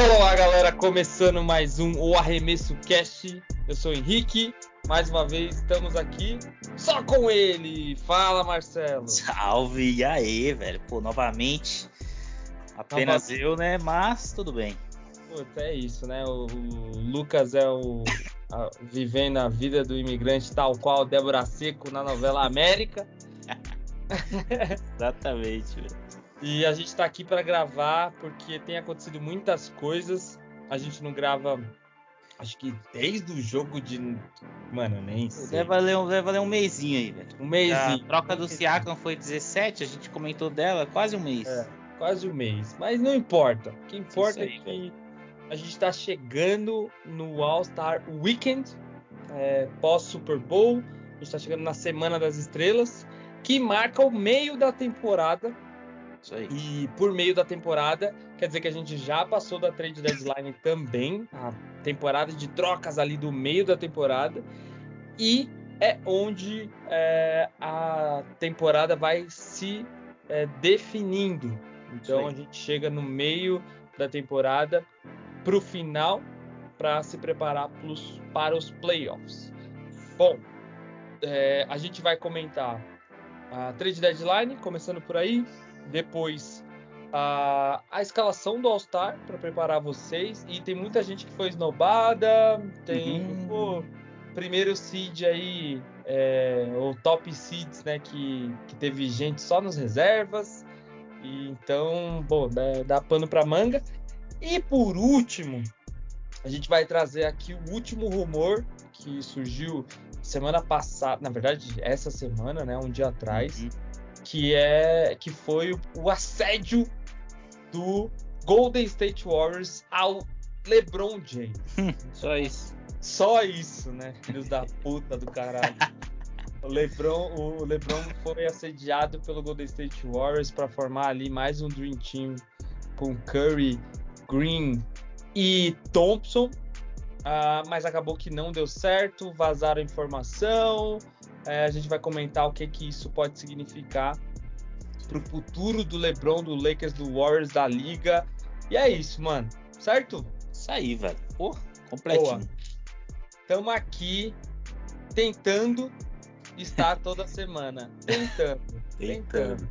Olá, galera, começando mais um O Arremesso Cast. Eu sou o Henrique, mais uma vez estamos aqui só com ele. Fala, Marcelo. Salve, e aí, velho? Pô, novamente, apenas eu, né? Mas tudo bem. Pô, é isso, né? O Lucas é vivendo a vida do imigrante tal qual Débora Seco na novela América. Exatamente, velho. E a gente tá aqui para gravar porque tem acontecido muitas coisas. A gente não grava, acho que desde o jogo de... Mano, nem sei. Deve valer um mêsinho aí, velho. Um mêsinho. A troca do Siakam foi 17, a gente comentou dela, quase um mês. Quase um mês. Mas não importa. O que importa aí, é que a gente está chegando no All-Star Weekend, pós-Super Bowl. A gente está chegando na Semana das Estrelas, que marca o meio da temporada. Isso aí. E por meio da temporada, quer dizer que a gente já passou da trade deadline também, a temporada de trocas ali do meio da temporada. E é onde a temporada vai se definindo. Então a gente chega no meio da temporada para o final para se preparar para os playoffs. Bom, a gente vai comentar a trade deadline, começando por aí, depois a escalação do All-Star para preparar vocês. E tem muita gente que foi esnobada, tem primeiro seed aí, ou top seeds, né, que teve gente só nas reservas. E então, bom, dá pano para manga. E por último, a gente vai trazer aqui o último rumor que surgiu semana passada, na verdade, essa semana, né, um dia atrás, que foi o assédio do Golden State Warriors ao LeBron James. Só isso, né? Filhos da puta do caralho. O LeBron foi assediado pelo Golden State Warriors para formar ali mais um Dream Team com Curry, Green e Thompson. Mas acabou que não deu certo, vazaram a informação. A gente vai comentar o que isso pode significar para o futuro do LeBron, do Lakers, do Warriors, da liga. E é isso, mano. Certo? Isso aí, velho. Pô, completinho. Estamos aqui tentando estar toda semana. Tentando.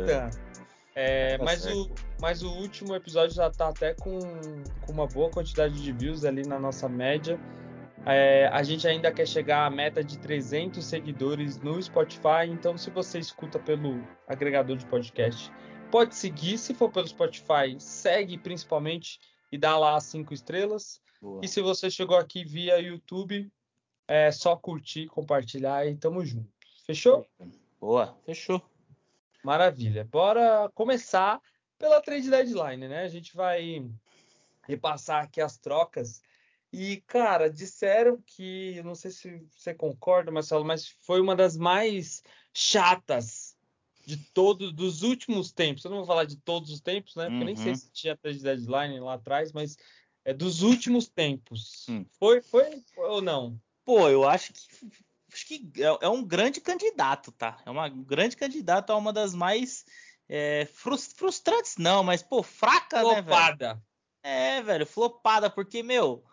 Mas o último episódio já tá até com uma boa quantidade de views ali na nossa média. A gente ainda quer chegar à meta de 300 seguidores no Spotify. Então, se você escuta pelo agregador de podcast, pode seguir. Se for pelo Spotify, segue principalmente e dá lá as 5 estrelas. Boa. E se você chegou aqui via YouTube, é só curtir, compartilhar e tamo junto. Fechou? Boa, fechou. Maravilha. Bora começar pela trade deadline, né? A gente vai repassar aqui as trocas. E, cara, disseram que, não sei se você concorda, Marcelo, mas foi uma das mais chatas dos últimos tempos. Eu não vou falar de todos os tempos, né? Porque eu nem sei se tinha trade deadline lá atrás, mas dos últimos tempos. Foi ou não? Pô, eu acho que é um grande candidato, tá? É uma grande candidata a uma das mais frustrantes, não, mas, pô, fraca, flopada, né, velho? Velho, flopada, porque, meu,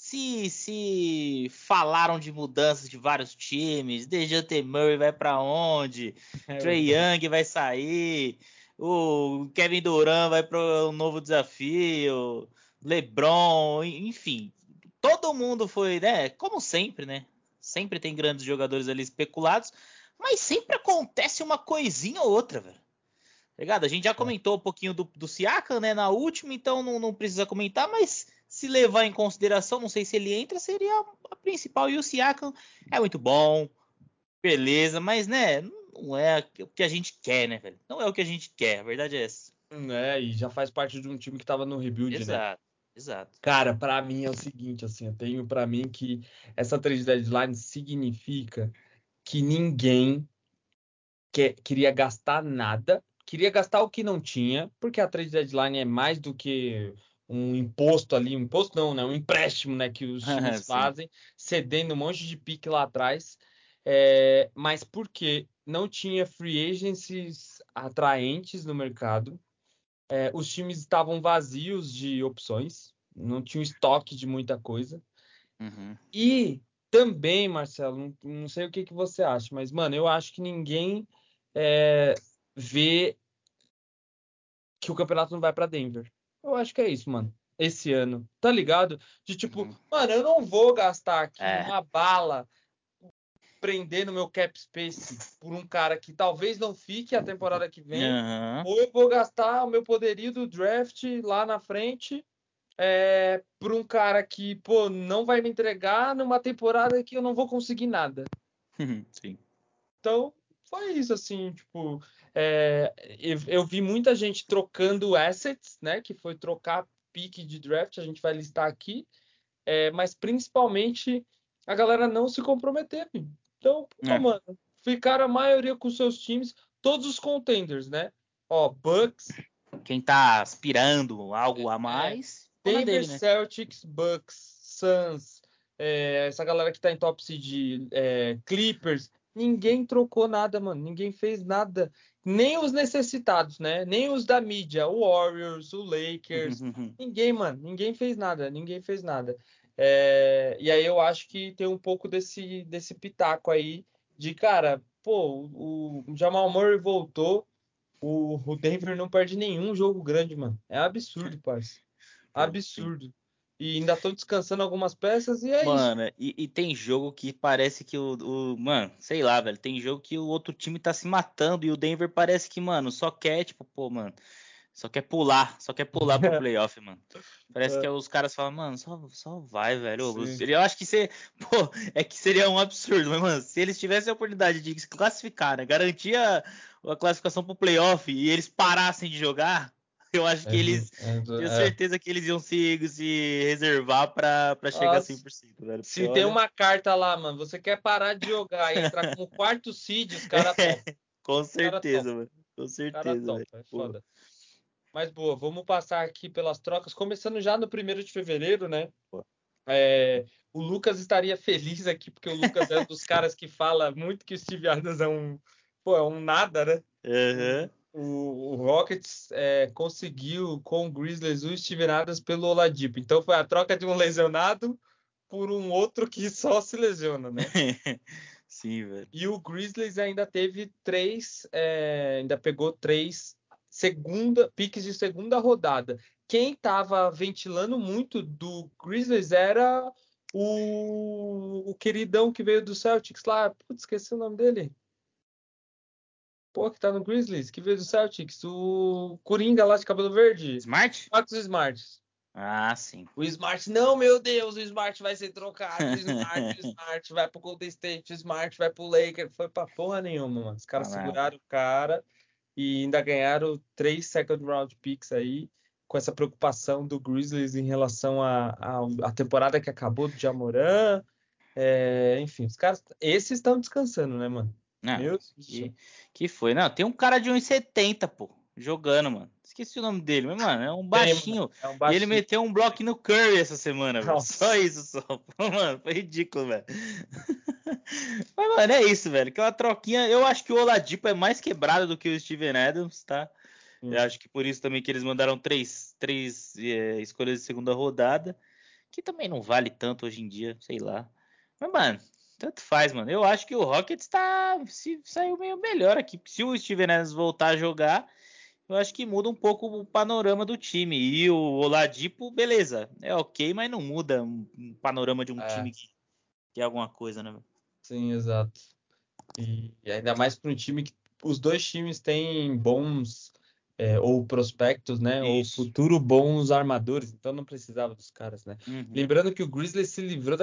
se falaram de mudanças de vários times, DeJounte Murray vai pra onde, Trae Young vai sair, o Kevin Durant vai para um novo desafio, LeBron, enfim, todo mundo foi, né, como sempre, né? Sempre tem grandes jogadores ali especulados, mas sempre acontece uma coisinha ou outra, velho. Ligado? A gente já comentou um pouquinho do Siakam, né, na última, então não precisa comentar, mas se levar em consideração, não sei se ele entra, seria a principal. E o Siakam é muito bom, beleza, mas, né, não é o que a gente quer, né, velho? Não é o que a gente quer, a verdade é essa. E já faz parte de um time que tava no rebuild, né? Exato. Cara, pra mim é o seguinte, assim, eu tenho pra mim que essa trade deadline significa que ninguém queria gastar nada, queria gastar o que não tinha, porque a trade deadline é mais do que um imposto ali, um imposto não, né? Um empréstimo, né? Que os times fazem, cedendo um monte de pique lá atrás, mas porque não tinha free agencies atraentes no mercado, os times estavam vazios de opções. não tinha um estoque de muita coisa. Uhum. E também, Marcelo, não sei o que você acha, mas, mano, eu acho que ninguém vê que o campeonato não vai pra Denver. Eu acho que é isso, mano. Esse ano. Tá ligado? De tipo, Uhum. mano, eu não vou gastar aqui É. uma bala prender no meu cap space por um cara que talvez não fique a temporada que vem, Uhum. ou eu vou gastar o meu poderio do draft lá na frente por um cara que, pô, não vai me entregar numa temporada que eu não vou conseguir nada. Sim. Então, foi isso, assim, tipo, eu vi muita gente trocando assets, né, que foi trocar pique de draft, a gente vai listar aqui, mas principalmente a galera não se comprometeu. Então, pô, É. mano, ficaram a maioria com seus times, todos os contenders, né? Ó, Bucks, Quem tá aspirando algo a é, mais, ficou na Denver dele, né? Celtics, Bucks, Suns, essa galera que tá em top seed, Clippers, ninguém trocou nada, mano. Ninguém fez nada. Nem os necessitados, né? Nem os da mídia, o Warriors, o Lakers. Ninguém, mano. Ninguém fez nada. Ninguém fez nada. E aí eu acho que tem um pouco desse pitaco aí de, cara, pô, o Jamal Murray voltou. O Denver não perde nenhum jogo grande, mano. É absurdo, parça. Pior que sim. Absurdo. E ainda estão descansando algumas peças e é isso. Mano, e tem jogo que parece que Mano, sei lá, velho. Tem jogo que o outro time tá se matando e o Denver parece que, mano, só quer, tipo, pô, mano. Só quer pular pro playoff, mano. Parece que É, os caras falam, mano, só vai, velho. sim. Eu acho que pô, é que seria um absurdo, mas, mano, se eles tivessem a oportunidade de se classificar, né, garantir a classificação pro playoff e eles parassem de jogar, eu acho que eles, tenho certeza que eles iam se reservar pra chegar a Nossa, 100%, velho. Porque se tem olha, uma carta lá, mano, você quer parar de jogar e entrar como quarto seed, os caras topam. com Os caras certeza, topam. mano. Com Os caras certeza, velho. topam. É Pô. foda. Mas boa, vamos passar aqui pelas trocas, começando já no 1º de fevereiro, né? O Lucas estaria feliz aqui, porque o Lucas é um dos caras que fala muito que o Steve Adams é um nada, né? Aham. O Rockets conseguiu com o Grizzlies o Steven Adams pelo Oladipo. Então foi a troca de um lesionado por um outro que só se lesiona, né? Sim, velho. E o Grizzlies ainda teve ainda pegou 3 piques de segunda rodada. Quem estava ventilando muito do Grizzlies era o queridão que veio do Celtics lá. Putz, esqueci o nome dele. Pô, que tá no Grizzlies, que veio do Celtics, o Coringa lá de cabelo verde, Smart? Marcos Smart. Ah, sim. O Smart, não, meu Deus, o Smart vai ser trocado, o Smart vai pro Golden State, o Smart vai pro Lakers, foi pra porra nenhuma, mano. Os caras Ah, não. seguraram o cara e ainda ganharam 3 second round picks aí, com essa preocupação do Grizzlies em relação à temporada que acabou do Jamoran. Enfim, os caras, esses estão descansando, né, mano? Não, Meu Deus do céu. que foi? Não, tem um cara de 1,70, pô, jogando, mano. Esqueci o nome dele, mas, mano, é um Tem, mano, baixinho. é um E ele baixinho. meteu um bloco no Curry essa semana, velho. Só Nossa. isso, só. Pô, mano, foi ridículo, velho. Mas, mano, é isso, velho. Aquela troquinha. Eu acho que o Oladipo é mais quebrado do que o Steven Adams, tá? Eu acho que por isso também que eles mandaram três escolhas de segunda rodada. Que também não vale tanto hoje em dia, sei lá. Mas, mano, tanto faz, mano. Eu acho que o Rockets saiu meio melhor aqui. Se o Steven Adams voltar a jogar, eu acho que muda um pouco o panorama do time. E o Oladipo, beleza, é ok, mas não muda um panorama de um time É, que é alguma coisa, né? sim, exato. E ainda mais para um time que os dois times têm bons ou prospectos, né? Ou Isso. futuro bons armadores, então não precisava dos caras, né? Uhum. Lembrando que o Grizzlies se livrou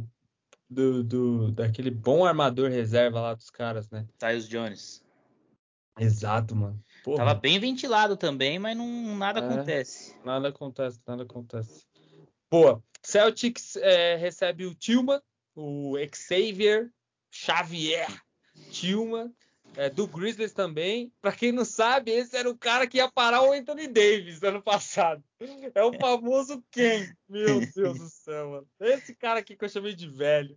daquele bom armador reserva lá dos caras, né? Tyus Jones. Exato, mano. Tava Porra. bem ventilado também, mas nada É, acontece. nada acontece, nada acontece. Boa. Celtics recebe o Tillman, o Xavier Tillman, do Grizzlies também. Pra quem não sabe, esse era o cara que ia parar o Anthony Davis ano passado. É o famoso Ken. Meu Deus do céu, mano. Esse cara aqui que eu chamei de velho.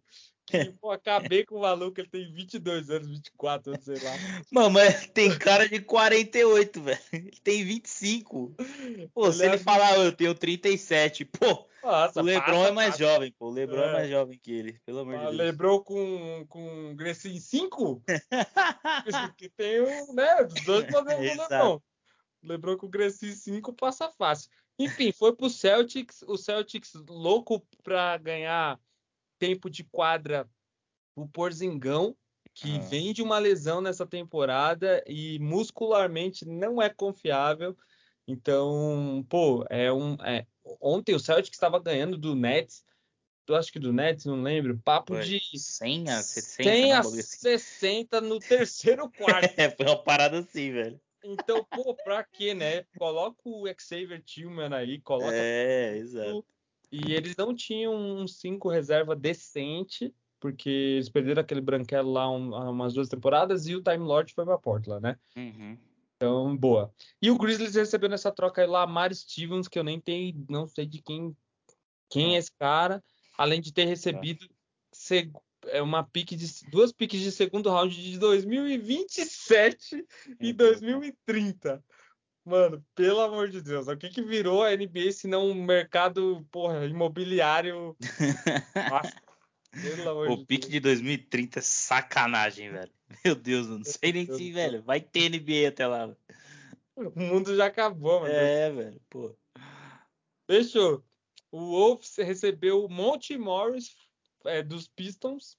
que pô, acabei com o maluco, ele tem 22 anos, 24 anos, sei lá. Mano, mas tem cara de 48, velho. Ele tem 25. Pô, Ele se ele é falar, eu tenho 37, pô, o Nossa, LeBron é passa mais fácil. jovem, pô. O LeBron é mais É, jovem que ele, pelo amor de Deus. lembrou com Grecia em 5? Que tem o, né, os dois modelos do Exato. LeBron. LeBron com Grecia em 5 passa fácil. Enfim, foi pro Celtics, o Celtics louco pra ganhar tempo de quadra, o Porzingão, que Ah, vem de uma lesão nessa temporada e muscularmente não é confiável. Então, pô, ontem o Celtics estava ganhando do Nets, eu acho que do Nets, não lembro, papo foi de 100 a 60, 100 não, um a bagulho assim. 60 no terceiro quarto. Foi uma parada assim, velho. Então, pô, pra quê, né? Coloca o Xavier Tillman aí, coloca É, todo exato. mundo. E eles não tinham um 5 reserva decente, porque eles perderam aquele branquelo lá há umas 2 temporadas e o Time Lord foi pra Portland, né? Uhum. Então, boa. E o Grizzlies recebeu nessa troca aí lá Lamar Stevens, que eu nem tenho, não sei de quem é Ah, esse cara, além de ter tá. recebido uma duas piques de segundo round de 2027 e Meu Deus, mano. 2030. Mano, pelo amor de Deus, o que que virou a NBA se não um mercado, porra, imobiliário? Nossa, pelo amor O de pique Deus. de 2030 é sacanagem, velho. Meu Deus, eu não sei Meu nem Deus se, do céu. velho, vai ter NBA até lá, velho. O mundo já acabou, mano. É, velho, pô. Fechou. O Wolves recebeu o Monte Morris dos Pistons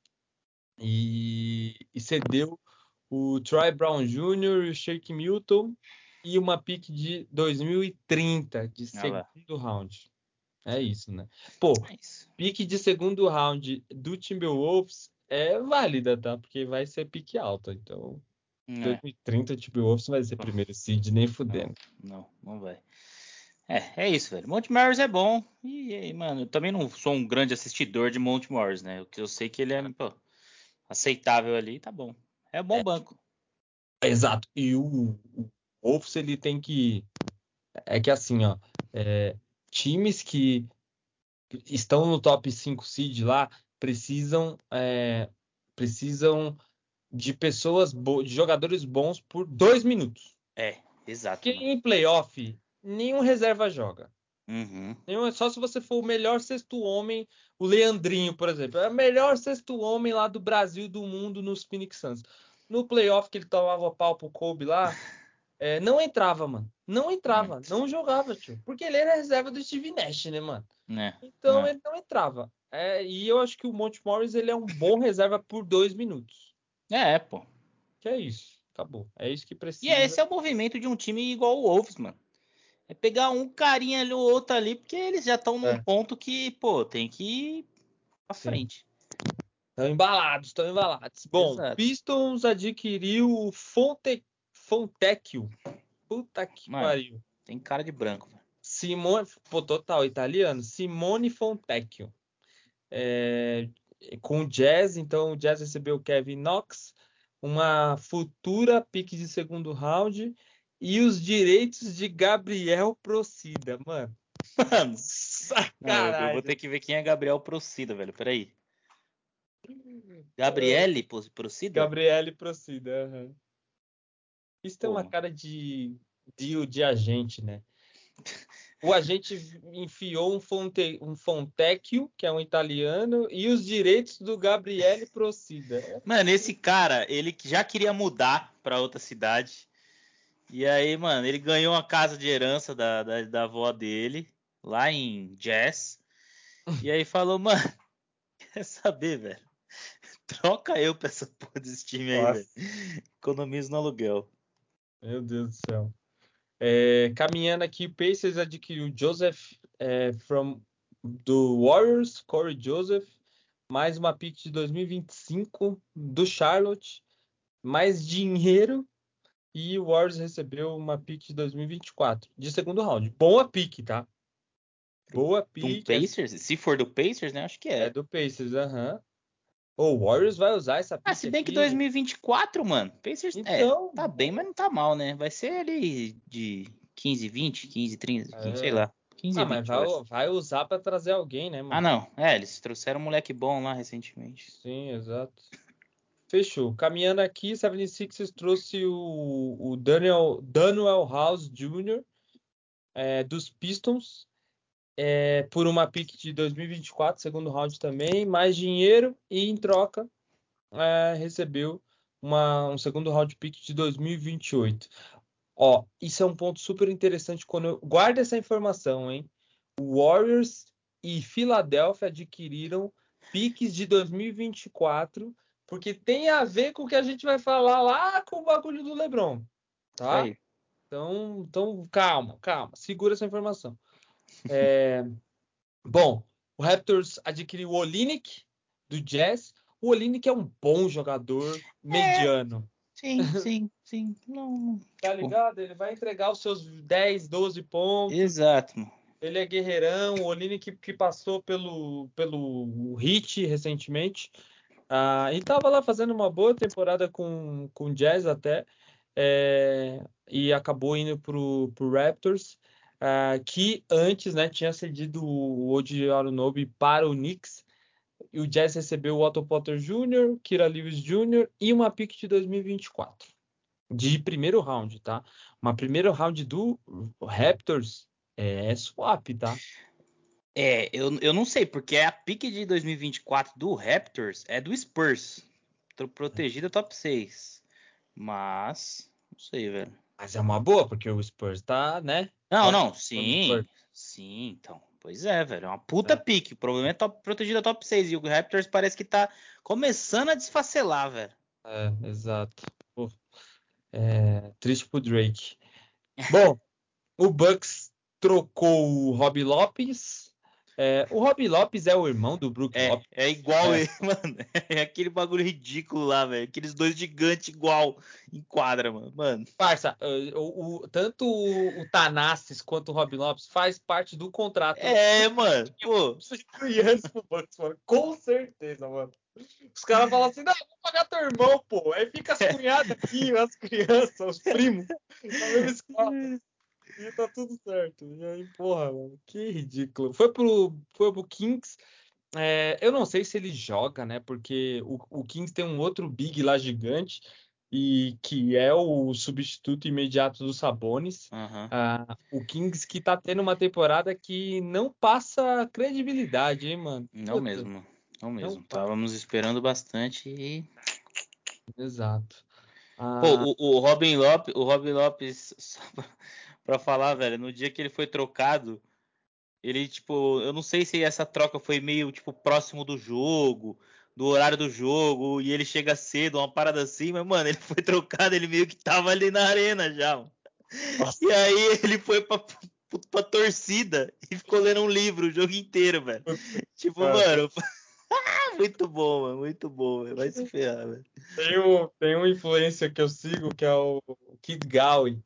e cedeu o Troy Brown Jr., o Shake Milton e uma pick de 2030 de Olha lá. segundo round. É isso, né? Pô, É isso. pique de segundo round do Timberwolves é válida, tá? Porque vai ser pique alta. Então, É. 2030 o Timberwolves vai ser primeiro seed, nem Não, fudendo. não vai. É isso, velho. Monte Morris é bom. Mano, eu também não sou um grande assistidor de Monte Morris, né? O que eu sei que ele é, pô, aceitável ali, tá bom. É bom É, banco. exato. E o Wolves, ele tem que... É que assim, ó... times que estão no top 5 seed lá precisam de de jogadores bons por 2 minutos. É, exato, Porque mano. em playoff, nenhum reserva joga. Uhum. Só se você for o melhor sexto homem, o Leandrinho, por exemplo. É o melhor sexto homem lá do Brasil, do mundo, nos Phoenix Suns. No playoff que ele tomava pau pro Kobe lá, não entrava, mano. Não entrava, não jogava, tio. Porque ele era reserva do Steve Nash, né, mano? Né? Então ele não entrava. E eu acho que o Monte Morris ele é um bom reserva por 2 minutos. Pô. Que é isso. Acabou. É isso que E precisa. esse é o movimento de um time igual o Wolves, mano. É pegar um carinha ali ou outro ali, porque eles já estão num É, ponto que, pô, tem que ir pra sim. frente. Estão embalados, estão embalados. Bom, Exato. Pistons adquiriu o Fontecchio. Puta que Mano, pariu. tem cara de branco, velho. Simone, pô, total italiano. Simone Fontecchio. É, com o Jazz, então o Jazz recebeu o Kevin Knox, uma futura pick de segundo round e os direitos de Gabriel Procida, mano. Mano, não, eu vou ter Sacanagem. que ver quem é Gabriel Procida, velho. Peraí. Gabriele Procida? Gabriele Procida. Aham. Isso tem Pô, uma mano. cara de deal de agente, né? O agente enfiou um Fontecchio, que é um italiano, e os direitos do Gabriele Procida. Mano, esse cara, ele já queria mudar pra outra cidade. E aí, mano, ele ganhou uma casa de herança da avó dele, lá em Jazz. E aí falou, mano, quer saber, velho? Troca eu pra essa porra desse time aí, velho. Nossa, Economizo no aluguel. meu Deus do céu. Caminhando aqui, o Pacers adquiriu Joseph do Warriors, Corey Joseph, mais uma pick de 2025 do Charlotte, mais dinheiro, e o Warriors recebeu uma pick de 2024 de segundo round. Boa pick, tá? Boa De um pick, Pacers? Se for do Pacers, né? Acho que é é. do Pacers, aham. O Warriors vai usar essa Ah, pick se bem que aqui. 2024, mano, Pacers, Então, tá bem, mas não tá mal, né? Vai ser ali de 15, 20, 15, 30, 15, sei é, lá. 15 e Mas 20, eu acho. vai usar pra trazer alguém, né, Ah, mano? não. Eles trouxeram um moleque bom lá recentemente. Sim, exato. Fechou. Caminhando aqui, 76ers trouxe o Daniel House Jr. Dos Pistons por uma pick de 2024, segundo round também, mais dinheiro e em troca recebeu um segundo round pick de 2028. Ó, isso é um ponto super interessante guarda essa informação, hein? O Warriors e Philadelphia adquiriram piques de 2024, porque tem a ver com o que a gente vai falar lá com o bagulho do LeBron, Isso tá? aí. Então calma, segura essa informação. Bom, o Raptors adquiriu o Olynyk do Jazz. O Olynyk é um bom jogador É, mediano. sim. Não, Tá tipo, ligado? Ele vai entregar os seus 10, 12 pontos. exato, mano. Ele é guerreirão. O Olynyk que passou pelo Heat recentemente. E tava lá fazendo uma boa temporada com o Jazz até. E acabou indo pro Raptors. Que antes, né, tinha cedido o OG Anunoby para o Knicks. E o Jazz recebeu o Otto Porter Jr., Kira Lewis Jr. e uma pick de 2024. De primeiro round, tá? Uma primeiro round do Raptors é swap, tá? Eu não sei, porque a pick de 2024 do Raptors é do Spurs. Protegida top 6. Mas, não sei, velho. Mas é uma boa, porque o Spurs tá, né? Não, No Spurs, sim, então. Pois é, velho. É uma puta né? pick. O problema é protegida top 6. E o Raptors parece que tá começando a desfacelar, velho. Exato. Pô, triste pro Drake. Bom, o Bucks trocou o Rob Lopes. O Rob Lopes é o irmão do Brook Lopes. É igual É, ele, mano. É aquele bagulho ridículo lá, velho. Aqueles dois gigantes igual em quadra, mano. Mano. parça, tanto o Thanasis quanto o Rob Lopes faz parte do contrato Mano. Pô. de anos pro Bucks, mano. Com certeza, mano. Os caras falam assim, não, vou pagar teu irmão, pô. Aí fica as cunhadas aqui, as crianças, os primos, na mesma escola. E tá tudo certo. E aí, porra, mano, que ridículo. Foi pro Kings. Eu não sei se ele joga, né? Porque o Kings tem um outro big lá gigante e que é o substituto imediato do Sabonis. Aham. O Kings que tá tendo uma temporada que não passa credibilidade, hein, mano? Não Puta, mesmo. Não não mesmo. passa. Estávamos esperando bastante e. Exato. Pô, Ah, O Robin Lopes, só pra falar, velho, no dia que ele foi trocado, ele, tipo, eu não sei se essa troca foi meio, tipo, próximo do jogo, do horário do jogo, e ele chega cedo, uma parada assim, mas, mano, ele foi trocado, ele meio que tava ali na arena já, mano. nossa, E aí ele foi pra torcida e ficou lendo um livro o jogo inteiro, velho. Tipo, cara, mano, muito bom, mano, muito bom, velho. Vai se ferrar, velho. tem um influencer que eu sigo que é o Kid Gowen.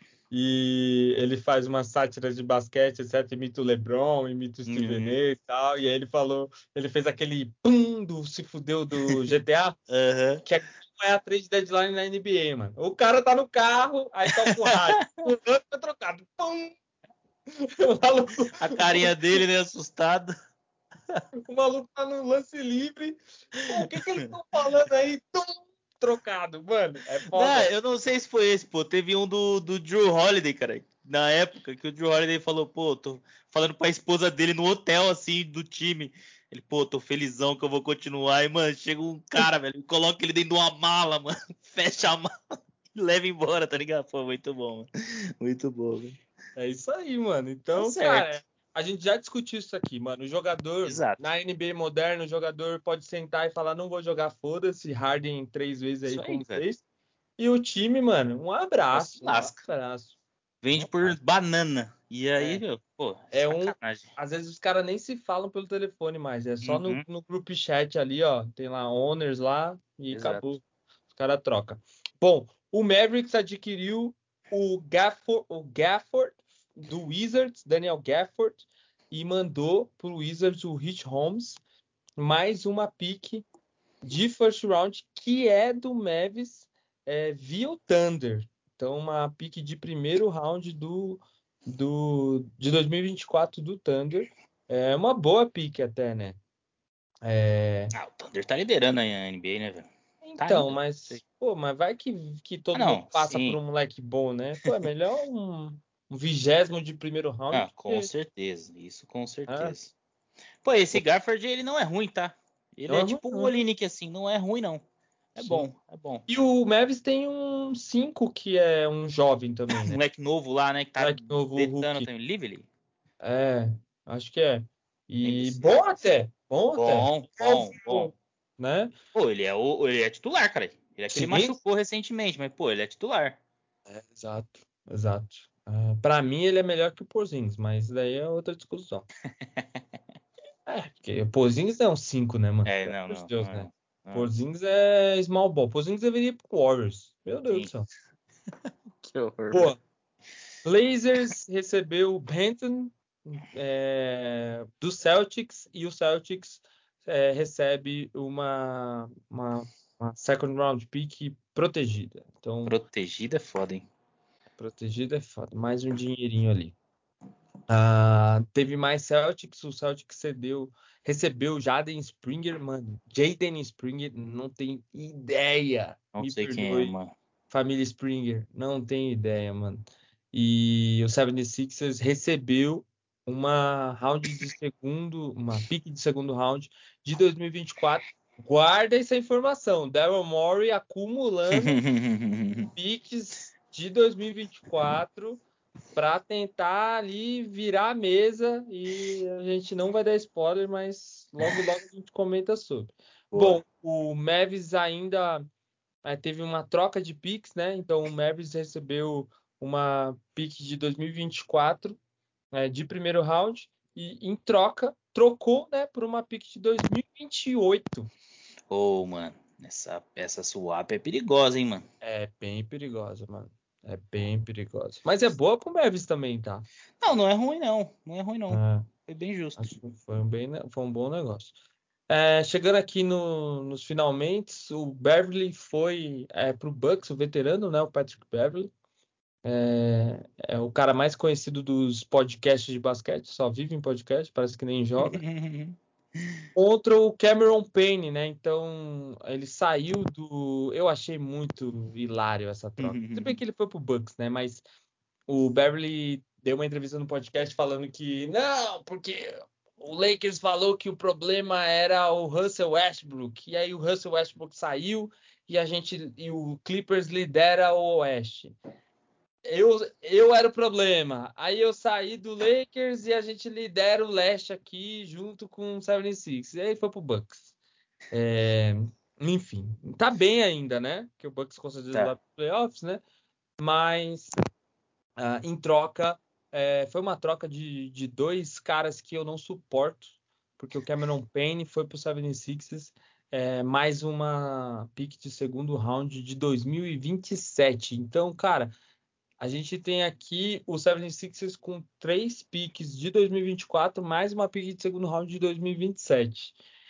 E ele faz uma sátira de basquete, etc. Imita o LeBron, imita o Steven A Uhum. e tal. E aí ele fez aquele pum do se fudeu do GTA, Aham. que é a trade deadline na NBA, mano. O cara tá no carro, aí toca o rádio. O lance foi trocado. Pum! O maluco, A carinha dele, né, assustado. o maluco tá no lance livre. Pô, o que que eles estão falando aí? Tum! Trocado, mano. É Não, foda. eu não sei se foi esse, pô. Teve um do Drew Holiday, cara. Na época que o Drew Holiday falou, pô, tô falando pra esposa dele no hotel, assim, do time. Ele, pô, tô felizão que eu vou continuar. E, mano, chega um cara, velho, coloca ele dentro de uma mala, mano. Fecha a mala e leva embora, tá ligado? Pô, muito bom, mano. Muito bom, velho. É isso aí, mano. Tá Então, certo. cara, a gente já discutiu isso aqui, mano. O jogador, Exato. na NBA moderna, o jogador pode sentar e falar, não vou jogar, foda-se, Harden 3 vezes aí Isso aí, como velho. fez. E o time, mano, um Só se abraço, um lasca. abraço. Um Vende por abraço. banana. E aí, É, meu, pô, é um. sacanagem. Às vezes os caras nem se falam pelo telefone mais, é só no, Uhum, no group chat ali, ó. Tem lá owners lá e exato. acabou. Os caras trocam. Bom, o Mavericks adquiriu o Gafford do Wizards, Daniel Gafford, e mandou pro Wizards o Rich Holmes, mais uma pick de first round que é do Mavis via o Thunder. Então, uma pick de primeiro round de 2024 do Thunder. É uma boa pick até, né? O Thunder tá liderando aí a NBA, né, velho? Tá Então, ainda? mas, pô, mas vai que todo mundo Não, passa por sim. um moleque bom, né? Pô, é melhor um 20º de primeiro round do Com que. certeza. Isso com Ah, certeza. Pô, esse pô, Gafford, ele não é ruim, tá? Ele não é é ruim, tipo o não. Olynyk, assim, não é ruim, não. É Sim. bom, é bom. E o Mavis tem um 5 que é um jovem também, né? Moleque novo lá, né, que tá Moleque novo, o vetando Hulk. também. Lively? É, acho que é. Nem E sei. bom até, bom até. Bom, bom, bom. Né? Pô, ele é titular, cara. Ele é que ele Sim, machucou recentemente, mas, pô, ele é titular. exato, exato. Para mim ele é melhor que o Porzingis, mas daí é outra discussão. Porque o Porzingis é um 5, né, mano? Pelo Não, amor de não, Deus, não, né? não. Não. Porzingis é small ball. Porzingis deveria ir pro Warriors. Meu Deus do Sim, céu. que horror, velho. Pô, Blazers recebeu o Benton do Celtics e o Celtics recebe uma second round pick protegida. Então, Protegida é foda, hein? protegida é foda. Mais um dinheirinho ali. Teve mais Celtics, o Celtics recebeu Jaden Springer, mano. Jaden Springer, não tem ideia. Não Me sei quem é, perdoe, mano. família Springer, não tenho ideia, mano. E o 76ers recebeu uma pick de segundo round de 2024. Guarda essa informação. Daryl Morey acumulando piques de 2024 para tentar ali virar a mesa e a gente não vai dar spoiler, mas logo logo a gente comenta sobre. Boa. Bom, o Mavis ainda teve uma troca de picks, né? Então o Mavis recebeu uma pick de 2024 de primeiro round e em troca trocou, né, por uma pick de 2028. Ô, mano, essa swap é perigosa, hein, mano? É bem perigosa, mano. É bem perigosa. Mas é boa pro Mavis também, tá? Não, não é ruim, não. Não é ruim, não. É, Foi bem justo. acho que foi um bom negócio. Chegando aqui nos finalmente, o Beverly foi pro Bucks, o veterano, né? O Patrick Beverly. É o cara mais conhecido dos podcasts de basquete, só vive em podcast, parece que nem joga. Contra o Cameron Payne, né? Então ele saiu do. Eu achei muito hilário essa troca. Se bem que ele foi pro Bucks, né? Mas o Beverly deu uma entrevista no podcast falando que não, porque o Lakers falou que o problema era o Russell Westbrook. E aí o Russell Westbrook saiu e o Clippers lidera o Oeste. Eu era o problema. Aí eu saí do Lakers e a gente lidera o leste aqui junto com o 76. E aí foi pro Bucks. Enfim, tá bem ainda, né? Que o Bucks com certeza vai Tá. pro playoffs, né? Mas em troca, foi uma troca de dois caras que eu não suporto, porque o Cameron Payne foi pro 76ers, mais uma pick de segundo round de 2027. Então, cara, a gente tem aqui o 76ers com três picks de 2024, mais uma pick de segundo round de 2027.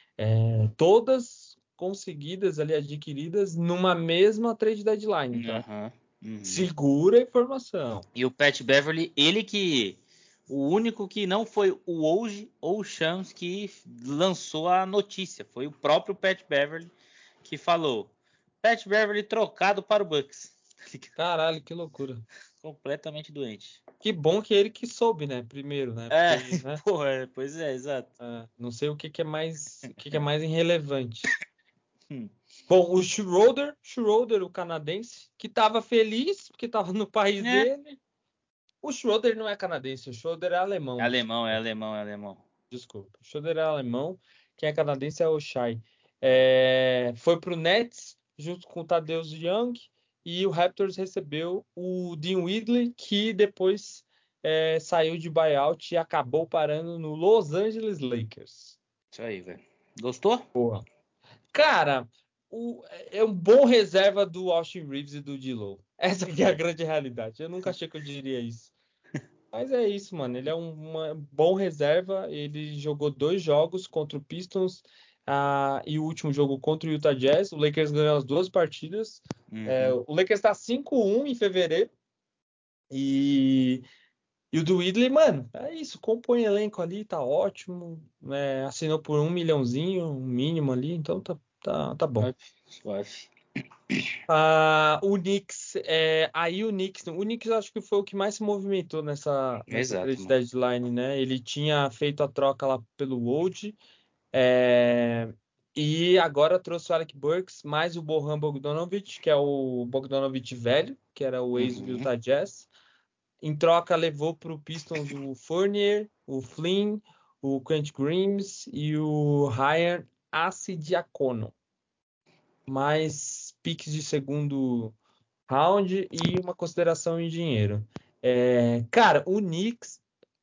Todas conseguidas ali, adquiridas numa mesma trade deadline. Então, Aham. Uhum. segura a informação. E o Pat Beverly, ele que. O único que não foi o Woj ou o Shams que lançou a notícia. Foi o próprio Pat Beverly que falou. Pat Beverly trocado para o Bucks. Caralho, que loucura. Completamente doente. Que bom que ele que soube, né? Primeiro, né? É, Porque, né? porra, pois é, exato. Não sei o que que é mais irrelevante. Hum. Bom, o Schroeder, o canadense, que estava feliz porque estava no país É. dele. O Schroeder não é canadense, o Schroeder é É alemão. alemão, é alemão, é alemão. Desculpa. O Schroeder é alemão. Quem é canadense é o Shai. Foi pro Nets junto com o Tadeusz Young e o Raptors recebeu o Dinwiddie, que depois saiu de buyout e acabou parando no Los Angeles Lakers. Isso aí, velho. Gostou? Cara, é um bom reserva do Austin Reeves e do D'Lo. Essa aqui é a grande realidade. Eu nunca achei que eu diria isso. Mas é isso, mano. Ele é uma bom reserva. Ele jogou 2 jogos contra o Pistons e o último jogo contra o Utah Jazz. O Lakers ganhou as 2 partidas. Uhum. O Lakers está 5-1 em fevereiro. E E o do Whitley, mano, é isso, compõe elenco ali, tá ótimo, assinou por 1 milhãozinho, um mínimo ali, então tá bom. Suave. O Knicks, o Knicks acho que foi o que mais se movimentou nessa Exato, trade mano. deadline, né? Ele tinha feito a troca lá pelo Woj, e agora trouxe o Alec Burks, mais o Bojan Bogdanovic, que é o Bogdanovic velho, que era o ex-Utah Jazz. Em troca, levou para o Pistons o Fournier, o Flynn, o Quentin Grimes e o Ryan Arcidiacono. Mais piques de segundo round e uma consideração em dinheiro. Cara, o Knicks,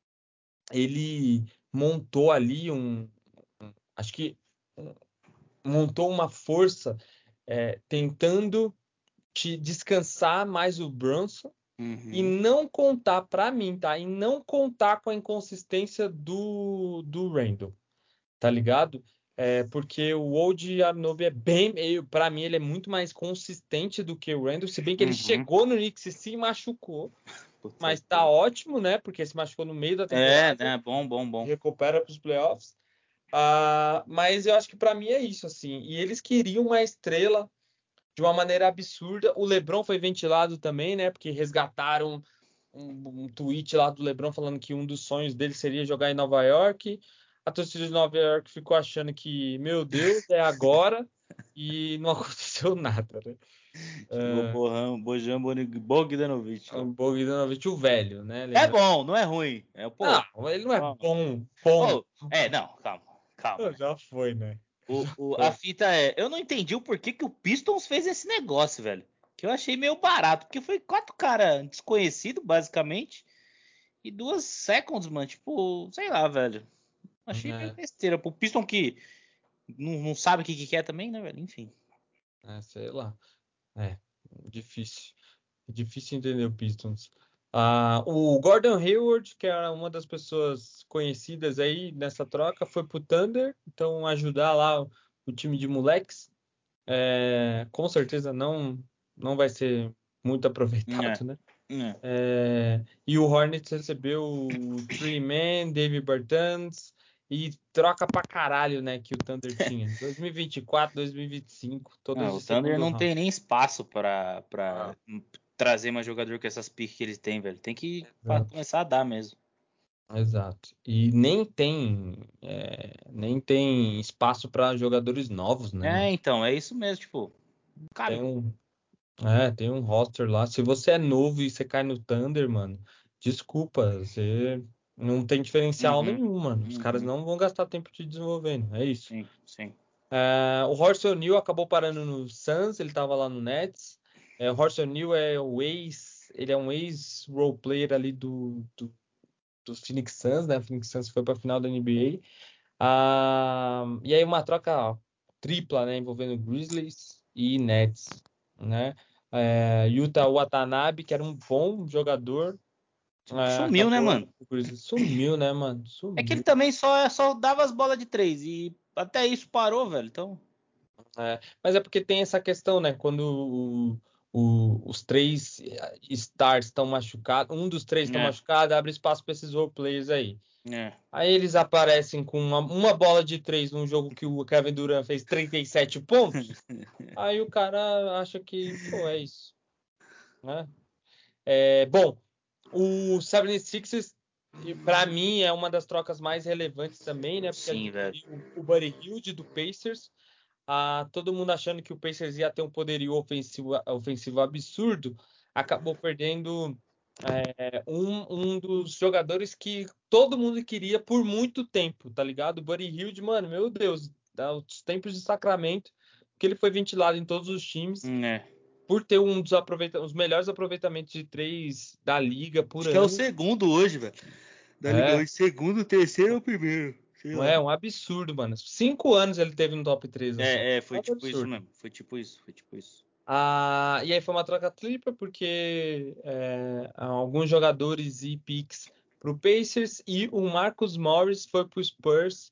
ele montou ali acho que montou uma força tentando te descansar mais o Brunson e não contar, para mim, tá? E não contar com a inconsistência do Randle, tá ligado? Porque o Old Anunoby para mim, ele é muito mais consistente do que o Randle, se bem que ele chegou no Knicks e se machucou, mas tá ótimo, né? Porque se machucou no meio da temporada. Né? Bom. Recupera para os playoffs. Mas eu acho que para mim é isso, assim. E eles queriam uma estrela de uma maneira absurda. O LeBron foi ventilado também, né? Porque resgataram um tweet lá do LeBron falando que um dos sonhos dele seria jogar em Nova York. A torcida de Nova York ficou achando que, meu Deus, é agora. E não aconteceu nada, né? Chegou o Bojan Bogdanovic O lá. Bogdanovic, o velho, né? É Lembra? bom, não é ruim. Não, ele não é Ó. bom. Não, calma. Já foi, né? Já A foi. fita eu não entendi o porquê que o Pistons fez esse negócio, velho. Que eu achei meio barato, porque foi 4 caras desconhecidos, basicamente, e 2 seconds, mano. Tipo, sei lá, velho. Achei meio É, besteira. Pro Piston que não sabe o que quer também, né, velho? Enfim. sei lá. É, difícil. Difícil entender o Pistons. O Gordon Hayward, que era uma das pessoas conhecidas aí nessa troca, foi pro Thunder, então ajudar lá o time de moleques. Com certeza não vai ser muito É, aproveitado, né? é. E o Hornets recebeu o Three Man, David Bertans e troca pra caralho, né, que o Thunder tinha. 2024, 2025, todas O de Thunder segundo não round. tem nem espaço pra Ah, trazer mais jogador com essas piques que eles têm, velho. Tem que exato. começar a dar mesmo. Exato. E nem tem espaço para jogadores novos, né, mano? Então, é isso mesmo, tipo, não Tem cabe. um, tem um roster lá. Se você é novo e você cai no Thunder, mano, desculpa, você não tem diferencial Uhum, nenhum, mano. Os caras uhum. não vão gastar tempo te desenvolvendo. É isso. Sim. O Royce O'Neal acabou parando no Suns, ele tava lá no Nets. O Royce O'Neal ele é um ex-role player ali do Phoenix Suns, né? O Phoenix Suns foi para a final da NBA. E aí uma troca tripla, né, envolvendo Grizzlies e Nets, né? Yuta Watanabe, que era um bom jogador, Sumiu, né, acabou mano? indo pro Grizzlies. Sumiu, né, mano? É que ele Sumiu. também só dava as bolas de 3 e até isso parou, velho. Então, Mas é porque tem essa questão, né? Quando os três stars estão machucados, um dos três estão é, machucados, abre espaço para esses roleplayers aí. é. Aí eles aparecem com uma bola de três num jogo que o Kevin Durant fez 37 pontos. Aí o cara acha que, pô, é isso, né? Bom, o 76ers, para mim, é uma das trocas mais relevantes também, né? Porque Sim, velho. adquiriu o Buddy Hield do Pacers. Todo mundo achando que o Pacers ia ter um poderio ofensivo absurdo, acabou perdendo um dos jogadores que todo mundo queria por muito tempo, tá ligado? O Buddy Hield, mano, meu Deus, os tempos de Sacramento, que ele foi ventilado em todos os times É. por ter os melhores aproveitamentos de três da liga por Acho que é o ano. segundo hoje, velho. Da Liga É, hoje. Segundo, terceiro ou primeiro? Sei não lá. é um absurdo, mano. 5 anos ele teve no top 3 assim. Foi É um tipo isso absurdo. mesmo. Foi tipo isso. E aí foi uma troca tripla porque alguns jogadores e picks para o Pacers e o Marcus Morris foi para o Spurs,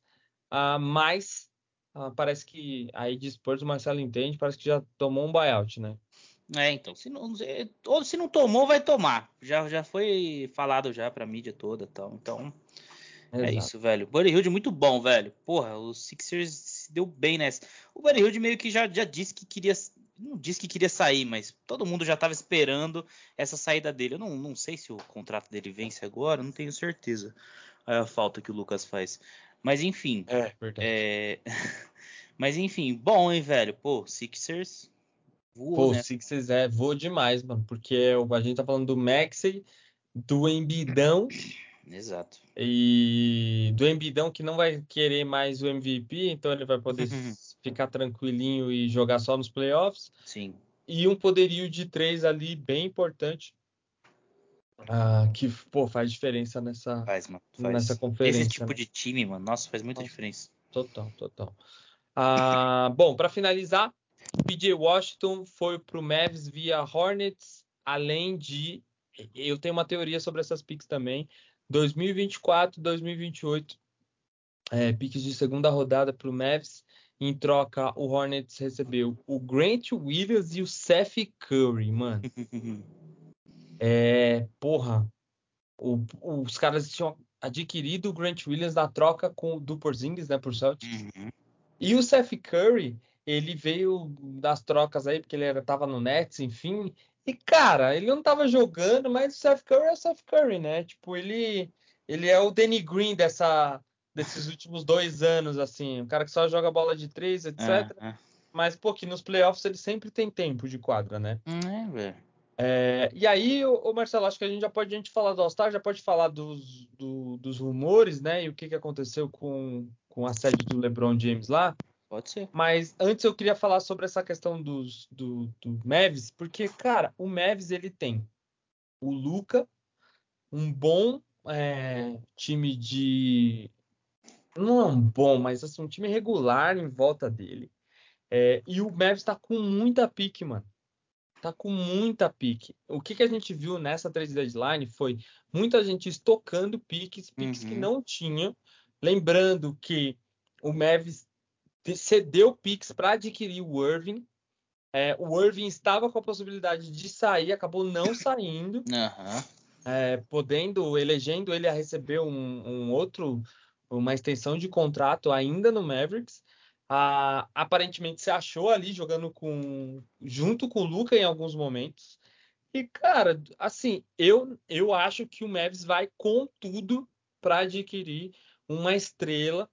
mas parece que aí de Spurs o Marcelo entende, parece que já tomou um buyout, né? Então, ou se não tomou, vai tomar. Já foi falado já pra mídia toda, tal. Então, é Exato. isso, velho. Buddy Hield muito bom, velho. Porra, o Sixers se deu bem nessa. O Buddy Hield meio que já disse que queria, não disse que queria sair, mas todo mundo já tava esperando essa saída dele. Eu não sei se o contrato dele vence agora, não tenho certeza. É a falta que o Lucas faz. Mas enfim, Verdade. mas enfim, bom, hein, velho. Pô, Sixers voou, Pô, o né? Sixers voa demais, mano, porque a gente tá falando do Maxey, do Embidão Exato. e do Embidão que não vai querer mais o MVP, então ele vai poder ficar tranquilinho e jogar só nos playoffs. Sim. E um poderio de três ali bem importante, que, pô, faz diferença Faz, mano. nessa Faz. Esse conferência, tipo né? de time, mano, nossa, faz muita Nossa, diferença. total, total. Bom, para finalizar, PJ Washington foi para o Mavs via Hornets, além de. Eu tenho uma teoria sobre essas picks também. 2024, 2028, piques de segunda rodada para o Mavs. Em troca, o Hornets recebeu o Grant Williams e o Seth Curry, mano. Porra, os caras tinham adquirido o Grant Williams na troca do Porzingis, né, por Celtics. E o Seth Curry, ele veio das trocas aí, porque ele tava no Nets, enfim. E, cara, ele não tava jogando, mas o Seth Curry é o Seth Curry, né? Tipo, ele é o Danny Green desses últimos 2 anos, assim. Um cara que só joga bola de três, etc. Mas, pô, que nos playoffs ele sempre tem tempo de quadra, né? Velho. E aí, Marcelo, acho que a gente falar do All-Star, já pode falar dos rumores, né? E o que aconteceu com a sede do LeBron James lá. Pode ser. Mas antes eu queria falar sobre essa questão do Mavs, porque, cara, o Mavs ele tem o Luka, um bom time de. Não é um bom, mas assim, um time regular em volta dele. E o Mavs tá com muita pique, mano. Tá com muita pique. O que a gente viu nessa trade deadline foi muita gente estocando piques que não tinham. Lembrando que o Mavs cedeu picks para adquirir o Irving. O Irving estava com a possibilidade de sair, acabou não saindo, elegendo ele a receber uma extensão de contrato ainda no Mavericks. Aparentemente se achou ali jogando junto com o Luka em alguns momentos. E, cara, assim, eu acho que o Mavs vai com tudo para adquirir uma estrela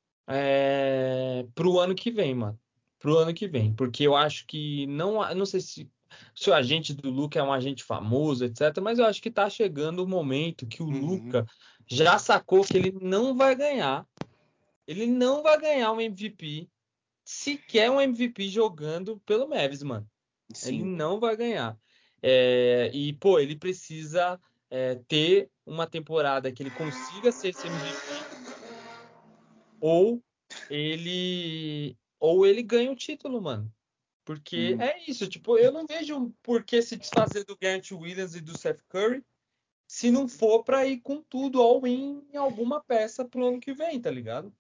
pro ano que vem, mano. Pro ano que vem. Porque eu acho que não sei se o agente do Luca é um agente famoso, etc. Mas eu acho que tá chegando o momento que o Luca já sacou que ele não vai ganhar. Ele não vai ganhar um MVP. Sequer um MVP jogando pelo Mavs, mano. Ele Sim. não vai ganhar. E, pô, ele precisa ter uma temporada que ele consiga ser esse MVP ou ele ganha o título, mano. Porque é isso, tipo, eu não vejo por que se desfazer do Grant Williams e do Seth Curry se não for pra ir com tudo all in em alguma peça pro ano que vem, tá ligado?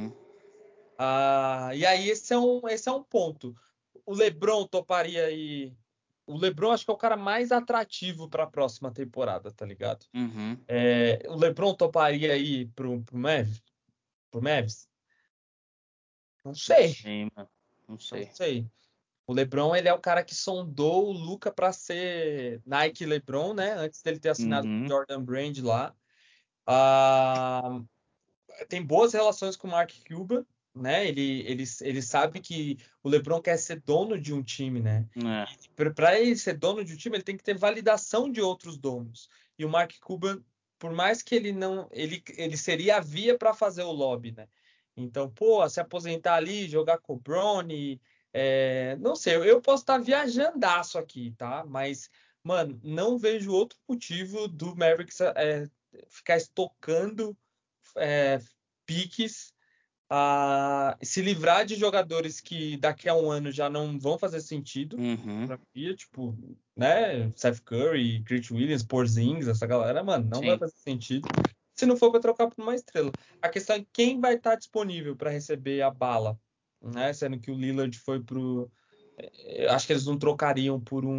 E aí esse é um ponto. O LeBron toparia aí. O LeBron acho que é o cara mais atrativo para a próxima temporada, tá ligado? O LeBron toparia aí pro Mavs? Pro Mavs? Não Não sei. sei, mano. Não Não sei. sei. O LeBron, ele é o cara que sondou o Luka para ser Nike LeBron, né? Antes dele ter assinado com o Jordan Brand lá. Ah, tem boas relações com o Mark Cuban, né? Ele sabe que o LeBron quer ser dono de um time, né? Para ele ser dono de um time, ele tem que ter validação de outros donos. E o Mark Cuban, por mais que ele não, ele seria a via para fazer o lobby, né? Então, pô, se aposentar ali, jogar com o Bronny, não sei, eu posso estar viajandaço aqui, tá? Mas, mano, não vejo outro motivo do Mavericks ficar estocando piques se livrar de jogadores que daqui a um ano já não vão fazer sentido pra mim, tipo, né, Seth Curry, Grant Williams, Porzingis, essa galera, mano, não vai Sim. fazer sentido se não for para trocar por uma estrela. A questão é quem vai estar disponível para receber a bala, né, sendo que o Lillard foi eu acho que eles não trocariam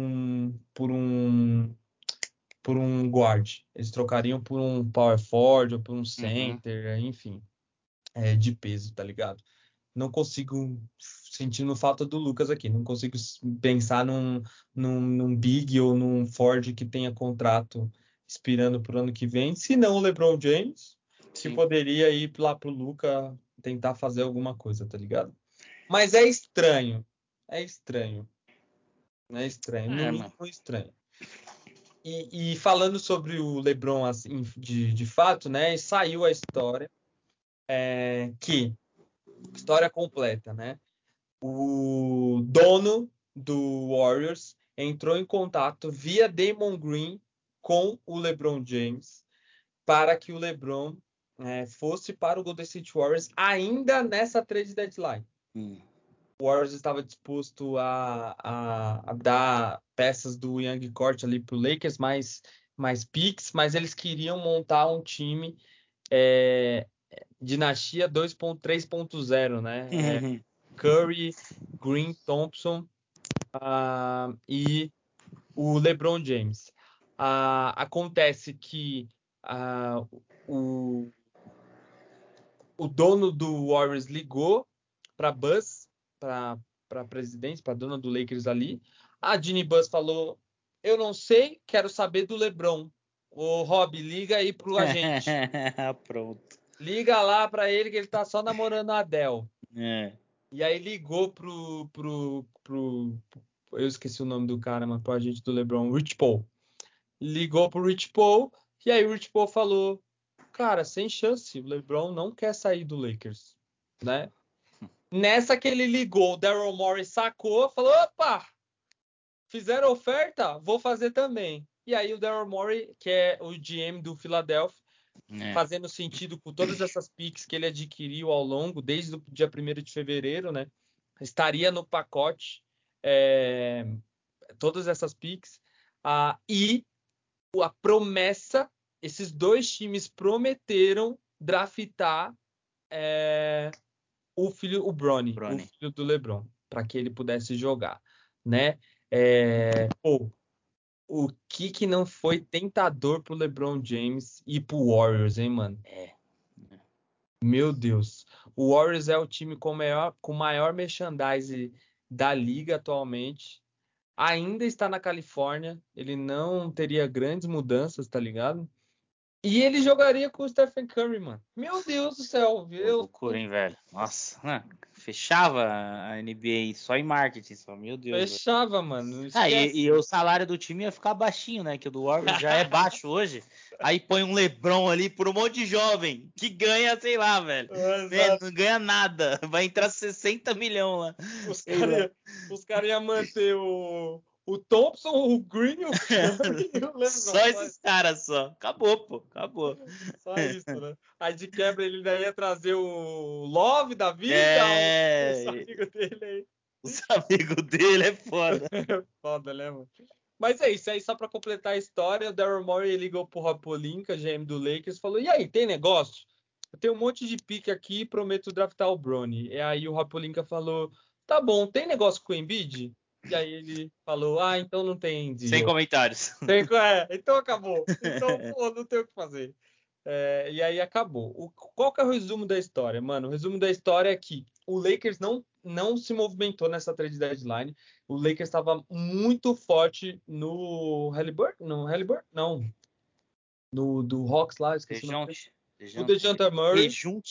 por um guard. Eles trocariam por um power forward ou por um center, enfim, de peso, tá ligado? Não consigo, sentindo falta do Lucas aqui, não consigo pensar num Big ou num Ford que tenha contrato expirando pro ano que vem, se não o LeBron James, que poderia ir lá pro Luca tentar fazer alguma coisa, tá ligado? Mas é estranho, é estranho, é estranho, no Mano. mínimo estranho. E falando sobre o LeBron assim, de fato, né, saiu a história, história completa, né? O dono do Warriors entrou em contato via Damon Green com o LeBron James para que o LeBron fosse para o Golden State Warriors ainda nessa trade deadline. O Warriors estava disposto a dar peças do Young Court ali para o Lakers, mais picks, mas eles queriam montar um time dinastia 3.0, né? Curry, Green, Thompson e o LeBron James. Acontece que o dono do Warriors ligou para Buzz, para a presidência, para a dona do Lakers ali. A Jeannie Buss falou: eu não sei, quero saber do LeBron. Ô, Rob, liga aí pro agente. Pronto. Liga lá para ele que ele tá só namorando a Adele. É. E aí ligou eu esqueci o nome do cara, mas pro agente do LeBron, Rich Paul. Ligou pro Rich Paul e aí o Rich Paul falou: cara, sem chance, o LeBron não quer sair do Lakers, né? Nessa que ele ligou, o Daryl Morey sacou, falou: opa, fizeram oferta? Vou fazer também. E aí o Daryl Morey, que é o GM do Philadelphia, fazendo sentido com todas essas picks que ele adquiriu ao longo, desde o dia 1º de fevereiro, né? Estaria no pacote todas essas picks. E a promessa, esses dois times prometeram draftar o Bronny, o filho do LeBron, para que ele pudesse jogar, né? O que não foi tentador pro LeBron James e pro Warriors, hein, mano? Meu Deus. O Warriors é o time com maior merchandise da liga atualmente. Ainda está na Califórnia. Ele não teria grandes mudanças, tá ligado? E ele jogaria com o Stephen Curry, mano. Meu Deus do céu. Loucura, hein, velho? Nossa, fechava a NBA só em marketing, só, meu Deus. Fechava, mano. Esquece. E o salário do time ia ficar baixinho, né? Que o do Warriors já é baixo hoje. Aí põe um LeBron ali por um monte de jovem que ganha, sei lá, velho. Não ganha nada. Vai entrar 60 milhões lá. Os caras iam manter o Thompson, o Green, o Curry e o LeBron. Só esses caras só. Acabou, pô. Acabou. Só isso, né? Aí de quebra ele ainda ia trazer o Love da vida, os amigos dele aí. Os amigos dele é foda. Foda, né, mano? Mas é isso aí, só pra completar a história, o Daryl Morey ligou pro Rob Pelinka, GM do Lakers, falou: e aí, tem negócio? Eu tenho um monte de pique aqui e prometo draftar o Bronny. E aí o Rob Pelinka falou: tá bom, tem negócio com o Embiid? E aí ele falou: então não tem deal. Sem comentários. Então acabou. Então, pô, não tem o que fazer. E aí acabou. Qual que é o resumo da história, mano? O resumo da história é que o Lakers não se movimentou nessa trade deadline. O Lakers estava muito forte no Halliburton? No Halliburton? Não. Do Hawks lá, esqueci o nome. O DeJounte Murray.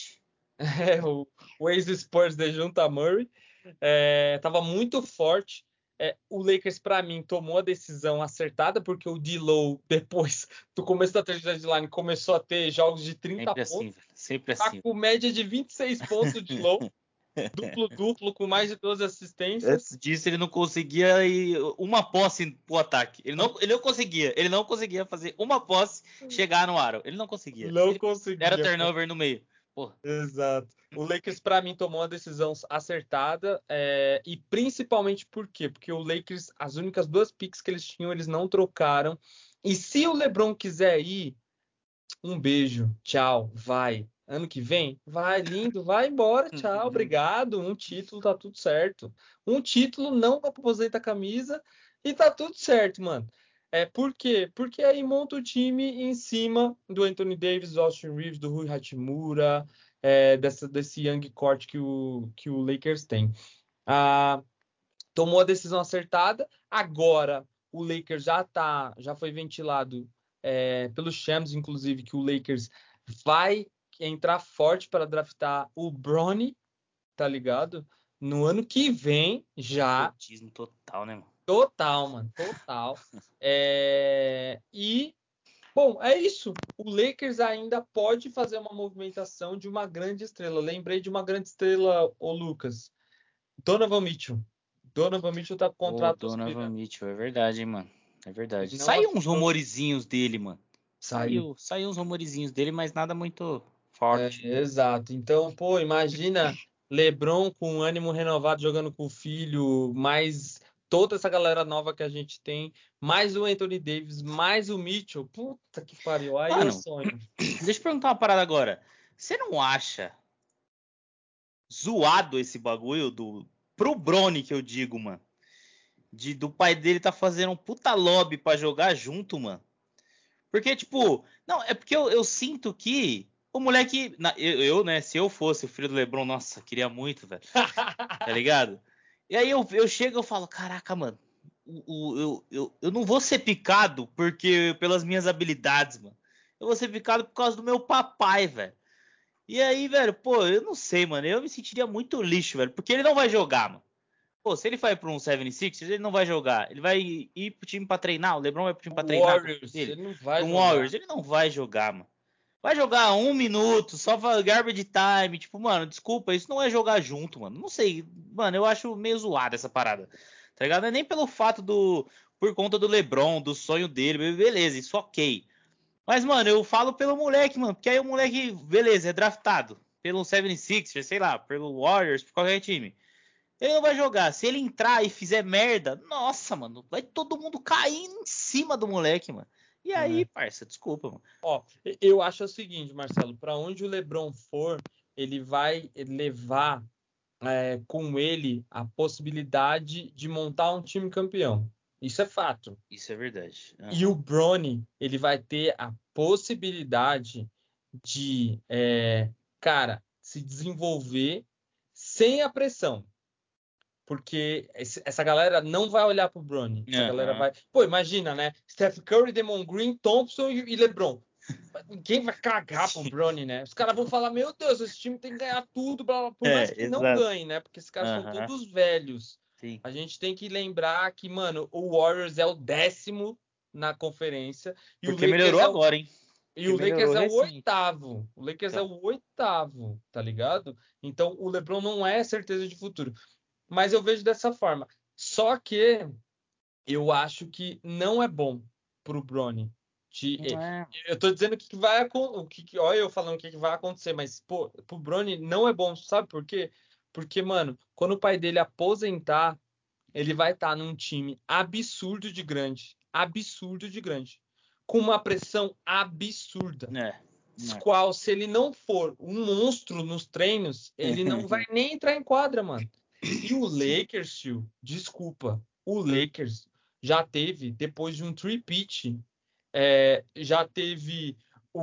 O ex-Spurs DeJounte Murray. Tava muito forte. O Lakers, para mim, tomou a decisão acertada, porque o D-Low, depois do começo da trade deadline, começou a ter jogos de 30 pontos. Sempre assim. Tá com média de 26 pontos de low. Duplo, com mais de 12 assistências. Antes disso, ele não conseguia ir uma posse pro ataque. Ele não conseguia fazer uma posse chegar no aro. Ele não conseguia. Era turnover no meio. Porra. Exato. O Lakers, para mim, tomou uma decisão acertada, e principalmente por quê? Porque o Lakers, as únicas duas picks que eles tinham, eles não trocaram. E se o LeBron quiser ir, um beijo, tchau, vai. ano que vem? Vai, lindo, vai embora, tchau, obrigado. Um título, tá tudo certo. Um título não aposenta a camisa e tá tudo certo, mano. Por quê? Porque aí monta o time em cima do Anthony Davis, do Austin Reeves, do Rui Hachimura, desse young core que o Lakers tem. Ah, tomou a decisão acertada. Agora o Lakers já foi ventilado pelos Shams, inclusive, que o Lakers vai entrar forte para draftar o Bronny, tá ligado? No ano que vem já. Nepotismo total, né, mano? Total, mano, total. Bom, é isso. O Lakers ainda pode fazer uma movimentação de uma grande estrela. Lembrei de uma grande estrela, o Lucas. Donovan Mitchell. Donovan Mitchell tá com Ô, contrato Donovan aspirante. Mitchell, é verdade, hein, mano. É verdade. Ele não Saiu uns assinou. rumorizinhos dele, mano. Saiu. Saiu uns rumorizinhos dele, mas nada muito forte. Exato. Então, pô, imagina LeBron com ânimo renovado jogando com o filho, mais toda essa galera nova que a gente tem, mais o Anthony Davis, mais o Mitchell. Puta que pariu. Aí eu Mano, sonho. deixa eu perguntar uma parada agora. Você não acha zoado esse bagulho pro Brony que eu digo, mano? Do pai dele tá fazendo um puta lobby pra jogar junto, mano. Porque, tipo, não, é porque eu sinto que o moleque. Né, se eu fosse o filho do LeBron, nossa, queria muito, velho. Tá ligado? E aí eu chego e eu falo, caraca, mano, eu não vou ser picado pelas minhas habilidades, mano. Eu vou ser picado por causa do meu papai, velho. E aí, velho, pô, eu não sei, mano. Eu me sentiria muito lixo, velho. Porque ele não vai jogar, mano. Pô, se ele vai pra um 76ers, ele não vai jogar. Ele vai ir pro time pra treinar. O LeBron vai pro time pra O treinar com o time Warriors, dele. ele não vai Pra um Warriors, jogar. ele não vai jogar, mano. Vai jogar 1 minuto, só garbage time. Tipo, mano, desculpa, isso não é jogar junto, mano. Não sei, mano, eu acho meio zoado essa parada. Tá ligado? Não é nem pelo fato por conta do LeBron, do sonho dele, beleza, isso ok. Mas, mano, eu falo pelo moleque, mano, porque aí o moleque, beleza, é draftado pelo 76ers, sei lá, pelo Warriors, por qualquer time. Ele não vai jogar. Se ele entrar e fizer merda, nossa, mano, vai todo mundo cair em cima do moleque, mano. E aí, É. parça, desculpa, mano. Ó, eu acho o seguinte, Marcelo, para onde o LeBron for, ele vai levar com ele a possibilidade de montar um time campeão. Isso é fato. Isso é verdade. E o Aham. Bronny, ele vai ter a possibilidade de, cara, se desenvolver sem a pressão. Porque essa galera não vai olhar pro Bronny. Essa galera Aham. vai. Pô, imagina, né? Steph Curry, Draymond Green, Thompson e LeBron. Ninguém vai cagar pro Bronny, né? Os caras vão falar: Meu Deus, esse time tem que ganhar tudo, blá, blá, por mais que não Exato. ganhe, né? Porque esses caras são Aham. todos velhos. Sim. A gente tem que lembrar que, mano, o Warriors é o 10º na conferência e o Porque Lakers melhorou é o, agora, hein? e Porque o Lakers melhorou é o recente. oitavo. O Lakers é Então. o oitavo, tá ligado? Então o LeBron não é certeza de futuro. Mas eu vejo dessa forma. Só que eu acho que não é bom pro Bronny. É. Eu tô dizendo que vai acontecer. Olha eu falando o que vai acontecer, mas pô, pro Bronny não é bom, sabe por quê? Porque, mano, quando o pai dele aposentar, ele vai estar num time absurdo de grande, com uma pressão absurda. É. Qual, se ele não for um monstro nos treinos, ele não vai nem entrar em quadra, mano. E o Sim. Lakers, tio, desculpa, o Lakers já teve, depois de um three-peat, já teve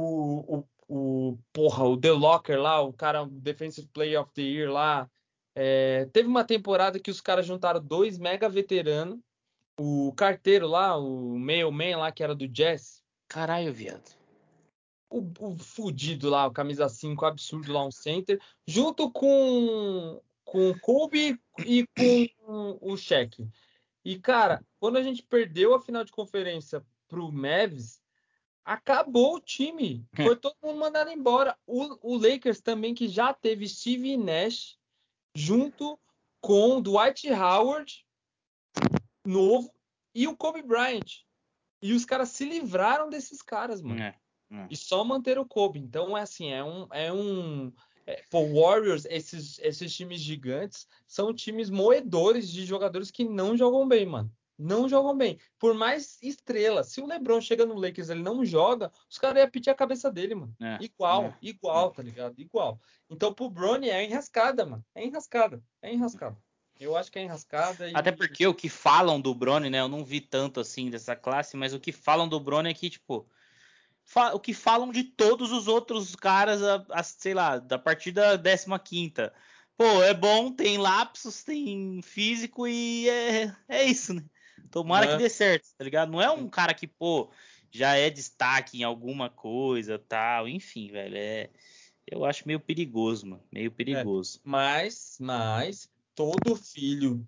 o The Locker lá, o cara, o Defensive Player of the Year lá. Teve uma temporada que os caras juntaram dois mega veteranos, o carteiro lá, o mailman lá, que era do Jazz, Caralho, viado. o fudido lá, o camisa 5 absurdo lá, um center, junto com o Kobe e com o Shaq. E, cara, quando a gente perdeu a final de conferência pro Mavs, acabou o time. Foi todo mundo mandado embora. O Lakers também, que já teve Steve Nash junto com o Dwight Howard, novo, e o Kobe Bryant. E os caras se livraram desses caras, mano. É. É. E só manter o Kobe. Então, é assim, pô, Warriors, esses times gigantes, são times moedores de jogadores que não jogam bem, mano. Não jogam bem. Por mais estrela, se o LeBron chega no Lakers e ele não joga, os caras iam pedir a cabeça dele, mano. É, Igual, é, é. igual, tá ligado? Igual. Então pro Bronny é enrascada, mano. É enrascada. É enrascada. Eu acho que é enrascada Até e. porque o que falam do Bronny, né? Eu não vi tanto assim dessa classe, mas o que falam do Bronny é que, tipo, o que falam de todos os outros caras, sei lá, da partir da 15ª. Pô, é bom, tem lapsos, tem físico e é isso, né? Tomara que Né? dê certo, tá ligado? Não é um cara que, pô, já é destaque em alguma coisa, tal, enfim, velho, eu acho meio perigoso, mano, meio É. perigoso. Mas todo filho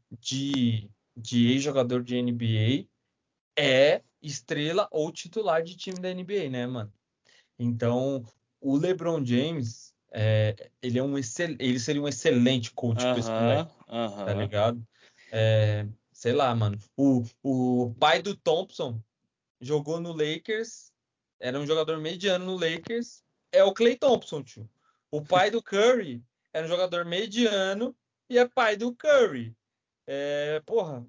de ex-jogador de NBA é estrela ou titular de time da NBA, né, mano? Então, o LeBron James, ele seria um excelente coach para esse moleque, Aham, tá aham. ligado? Sei lá, mano. O pai do Thompson jogou no Lakers, era um jogador mediano no Lakers, é o Klay Thompson, tio. O pai do Curry era um jogador mediano e é pai do Curry. Porra,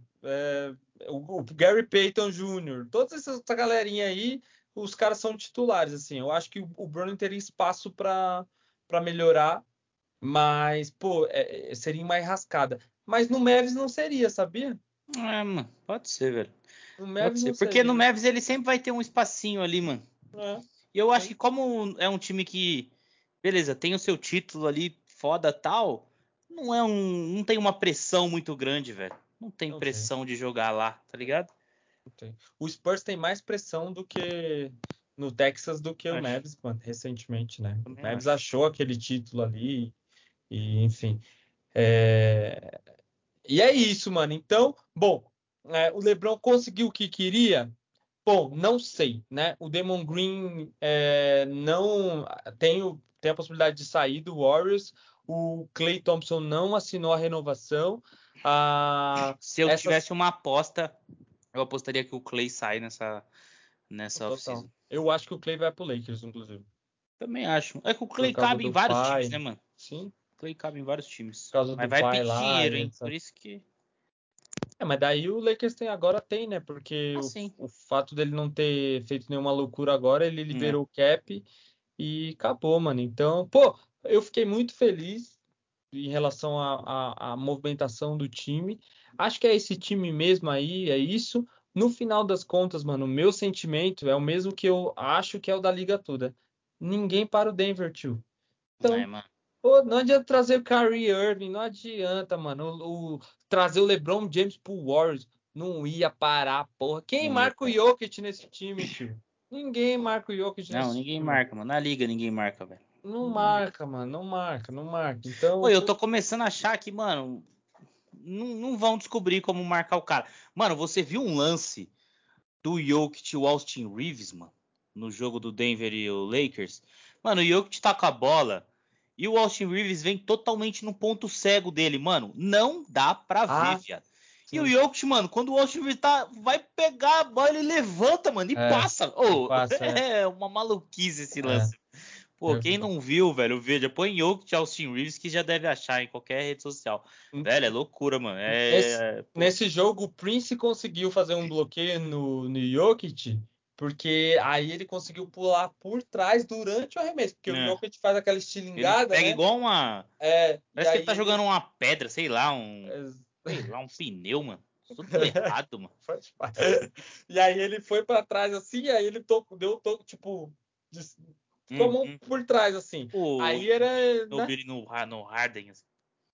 o Gary Payton Jr., toda essa galerinha aí, os caras são titulares, assim. Eu acho que o Browning teria espaço para melhorar, mas, pô, seria uma enrascada. Mas no Mavs não seria, sabia? É, mano, pode ser, velho. No Pode Mavs ser. não Porque no seria. Mavs ele sempre vai ter um espacinho ali, mano. É, E eu acho sim, que como é um time que, beleza, tem o seu título ali, foda tal, não tem uma pressão muito grande, velho. Não tem não tem, pressão de jogar lá, tá ligado? não tem. O Spurs tem mais pressão do que no Texas do que o Acho. Mavs, mano, recentemente, né? O Também Mavs acho. achou aquele título ali e enfim. É, E é isso, mano. Então, bom, o LeBron conseguiu o que queria? Bom, não sei, né? O Damon Green não tem a possibilidade de sair do Warriors. O Klay Thompson não assinou a renovação. Ah, Se eu essas, tivesse uma aposta, eu apostaria que o Clay sai nessa total. off-season. Eu acho que o Klay vai pro Lakers, inclusive, Também acho. É que o por Clay causa cabe em do vários times, pai. né, mano? Sim, O Clay cabe em vários por times. causa Mas do vai pai pedir lá dinheiro, e hein? etc. Por isso que. Mas daí o Lakers agora tem, né? Porque Assim. o fato dele não ter feito nenhuma loucura agora, ele Né? liberou o cap e acabou, mano. Então, pô, eu fiquei muito feliz em relação à movimentação do time. Acho que é esse time mesmo aí, é isso. No final das contas, mano, o meu sentimento é o mesmo que eu acho que é o da liga toda. Ninguém para o Denver, tio. É, Então, mano. pô, não adianta trazer o Kyrie Irving, não adianta, mano. Trazer o LeBron James pro Warriors não ia parar, porra. Quem Não ia, marca o cara. Jokic nesse time, tio? Ninguém marca o Jokic Não, nesse ninguém time. marca, mano. Na liga ninguém marca, velho. Não marca, mano. Não marca, não marca. Então, Oi, eu tô começando a achar que, mano, não vão descobrir como marcar o cara. Mano, você viu um lance do Jokic e o Austin Reeves, mano, no jogo do Denver e o Lakers? Mano, o Jokic tá com a bola e o Austin Reeves vem totalmente no ponto cego dele, mano. Não dá pra ver, ah, viado. E o sim. Jokic, mano, quando o Austin Reeves vai pegar a bola, ele levanta, mano, e É, passa. e Oh, passa, é uma maluquice esse é. lance. Pô, Eu quem vi. não viu, velho, veja, põe Jokic Austin Reeves que já deve achar em qualquer rede social. Velho, é loucura, mano. Pô, Nesse jogo, o Prince conseguiu fazer um bloqueio no Jokic, porque aí ele conseguiu pular por trás durante o arremesso, porque o né? Jokic faz aquela Ele estilingada, pega né? igual uma. E Parece que ele aí tá ele. jogando uma pedra, sei lá, é, um pneu, mano. Tudo errado, mano. Pode falar. E aí ele foi pra trás assim, aí ele deu um toque, tipo, com a mão Uhum. por trás, assim. Pô, Aí era, eu vi né? ele no Harden, assim.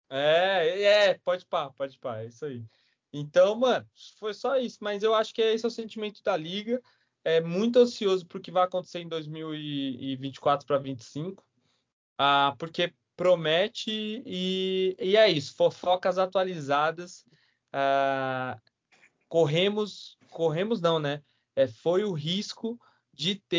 Pode pá, é isso aí. Então, mano, foi só isso. Mas eu acho que esse é o sentimento da liga. É muito ansioso pro que vai acontecer em 2024 para 25. Porque promete e é isso. Fofocas atualizadas. Ah, corremos não, né? Foi o risco de ter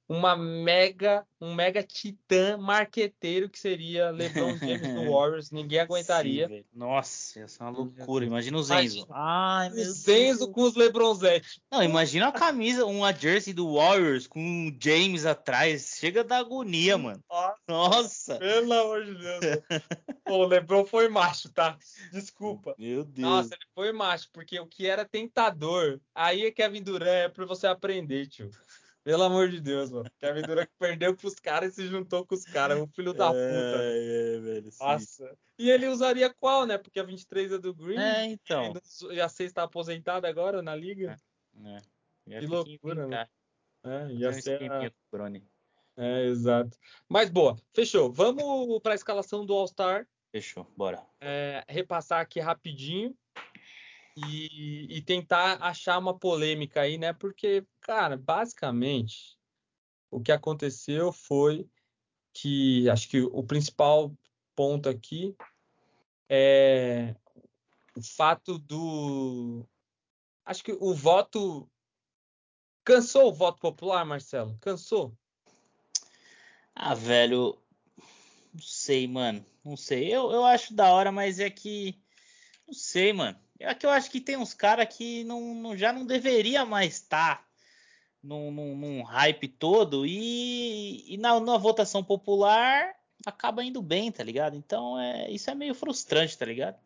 um mega titã marqueteiro que seria LeBron James no Warriors. Ninguém aguentaria. Sim, velho. Nossa, ia ser uma loucura. Imagina o Zenzo. Imagina Ai, o meu Zenzo Deus. com os LeBronzetti. Não, imagina a camisa, uma jersey do Warriors com o James atrás. Chega da agonia, mano. Nossa. Pelo amor de Deus. Pô, o LeBron foi macho, tá? Desculpa. Meu Deus. Nossa, ele foi macho, porque o que era tentador, aí é Kevin Durant é pra você aprender, tio. Pelo amor de Deus, mano. Kevin Durant perdeu pros caras e se juntou com os caras. Um filho da puta, velho. Velho, sim. Nossa. E ele usaria qual, né? Porque a 23 é do Green. Então. E a 6 tá aposentada agora na liga. Ia Que ter que loucura, né? inventar. Ia Fazer um ser. esqueminha com o Brony. Exato. Mas boa, fechou. Vamos para a escalação do All-Star. Fechou, bora. Repassar aqui rapidinho e tentar achar uma polêmica aí, né? Porque, cara, basicamente, o que aconteceu foi que acho que o principal ponto aqui é o fato do. Acho que o voto. Cansou o voto popular, Marcelo? Cansou? Ah, velho, não sei, mano. Não sei. Eu acho da hora, mas é que. Não sei, mano. É que eu acho que tem uns caras que já não deveria mais estar num hype todo e na votação popular acaba indo bem, tá ligado? Então isso é meio frustrante, tá ligado?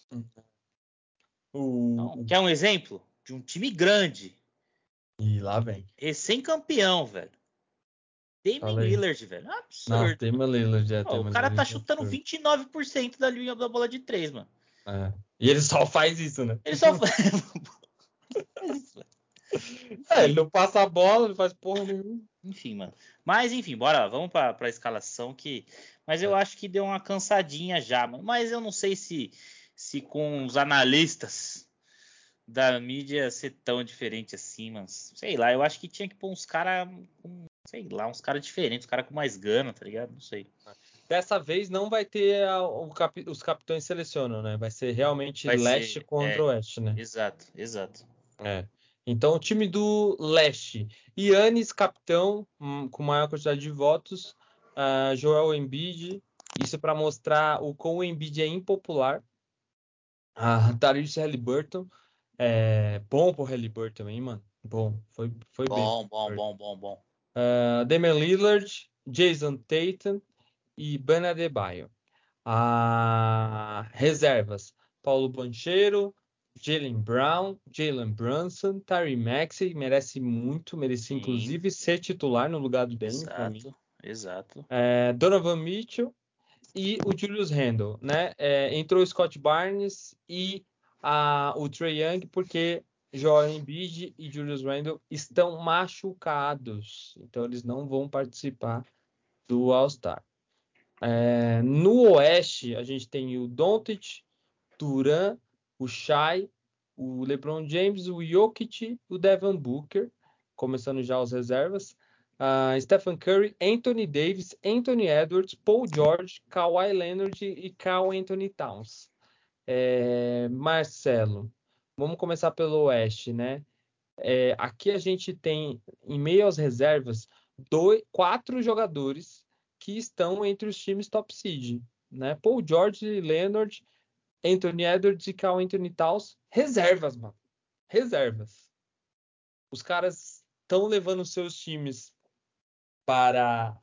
Então, quer um exemplo de um time grande? E lá vem. Recém-campeão, velho. Damian Fala aí. Lillard, velho. É um Não, absurdo. tem uma Lillard, O cara tá chutando 29% da linha da bola de 3, mano. E ele só faz isso, né? Ele só faz isso, velho. Ele não passa a bola, não faz porra nenhuma. Enfim, mano. Mas, enfim, bora lá. Vamos pra escalação que. Mas eu acho que deu uma cansadinha já, mano. Mas eu não sei se com os analistas da mídia ser tão diferente assim, mano. Sei lá, eu acho que tinha que pôr uns caras com. Sei lá, uns caras diferentes, uns caras com mais gana, tá ligado? Não sei. Dessa vez não vai ter os capitães selecionam, né? Vai ser realmente Vai leste ser. contra oeste, né? Exato. Então, o time do leste. Yannis, capitão, com maior quantidade de votos. Joel Embiid. Isso para mostrar o quão o Embiid é impopular. Tyrese Haliburton. Bom pro Haliburton também, mano. Bom, foi bem. Bom. Damian Lillard, Jason Tatum e Bam Adebayo. Reservas: Paulo Banchero, Jaylen Brown, Jalen Brunson, Tyrese Maxey, merecia Sim, inclusive ser titular no lugar do Dame, para mim. Exato. Donovan Mitchell e o Julius Randle, né? Entrou o Scott Barnes e o Trae Young, porque Joel Embiid e Julius Randle estão machucados, então eles não vão participar do All-Star. No Oeste, a gente tem o Doncic, Durant, o Shai, o LeBron James, o Jokic, o Devin Booker, começando já as reservas. Stephen Curry, Anthony Davis, Anthony Edwards, Paul George, Kawhi Leonard e Karl Anthony Towns. Marcelo, vamos começar pelo Oeste, né? Aqui a gente tem, em meio às reservas, 4 jogadores que estão entre os times top seed, né? Paul George, Leonard, Anthony Edwards e Karl Anthony Towns, reservas, mano. Reservas. Os caras estão levando seus times para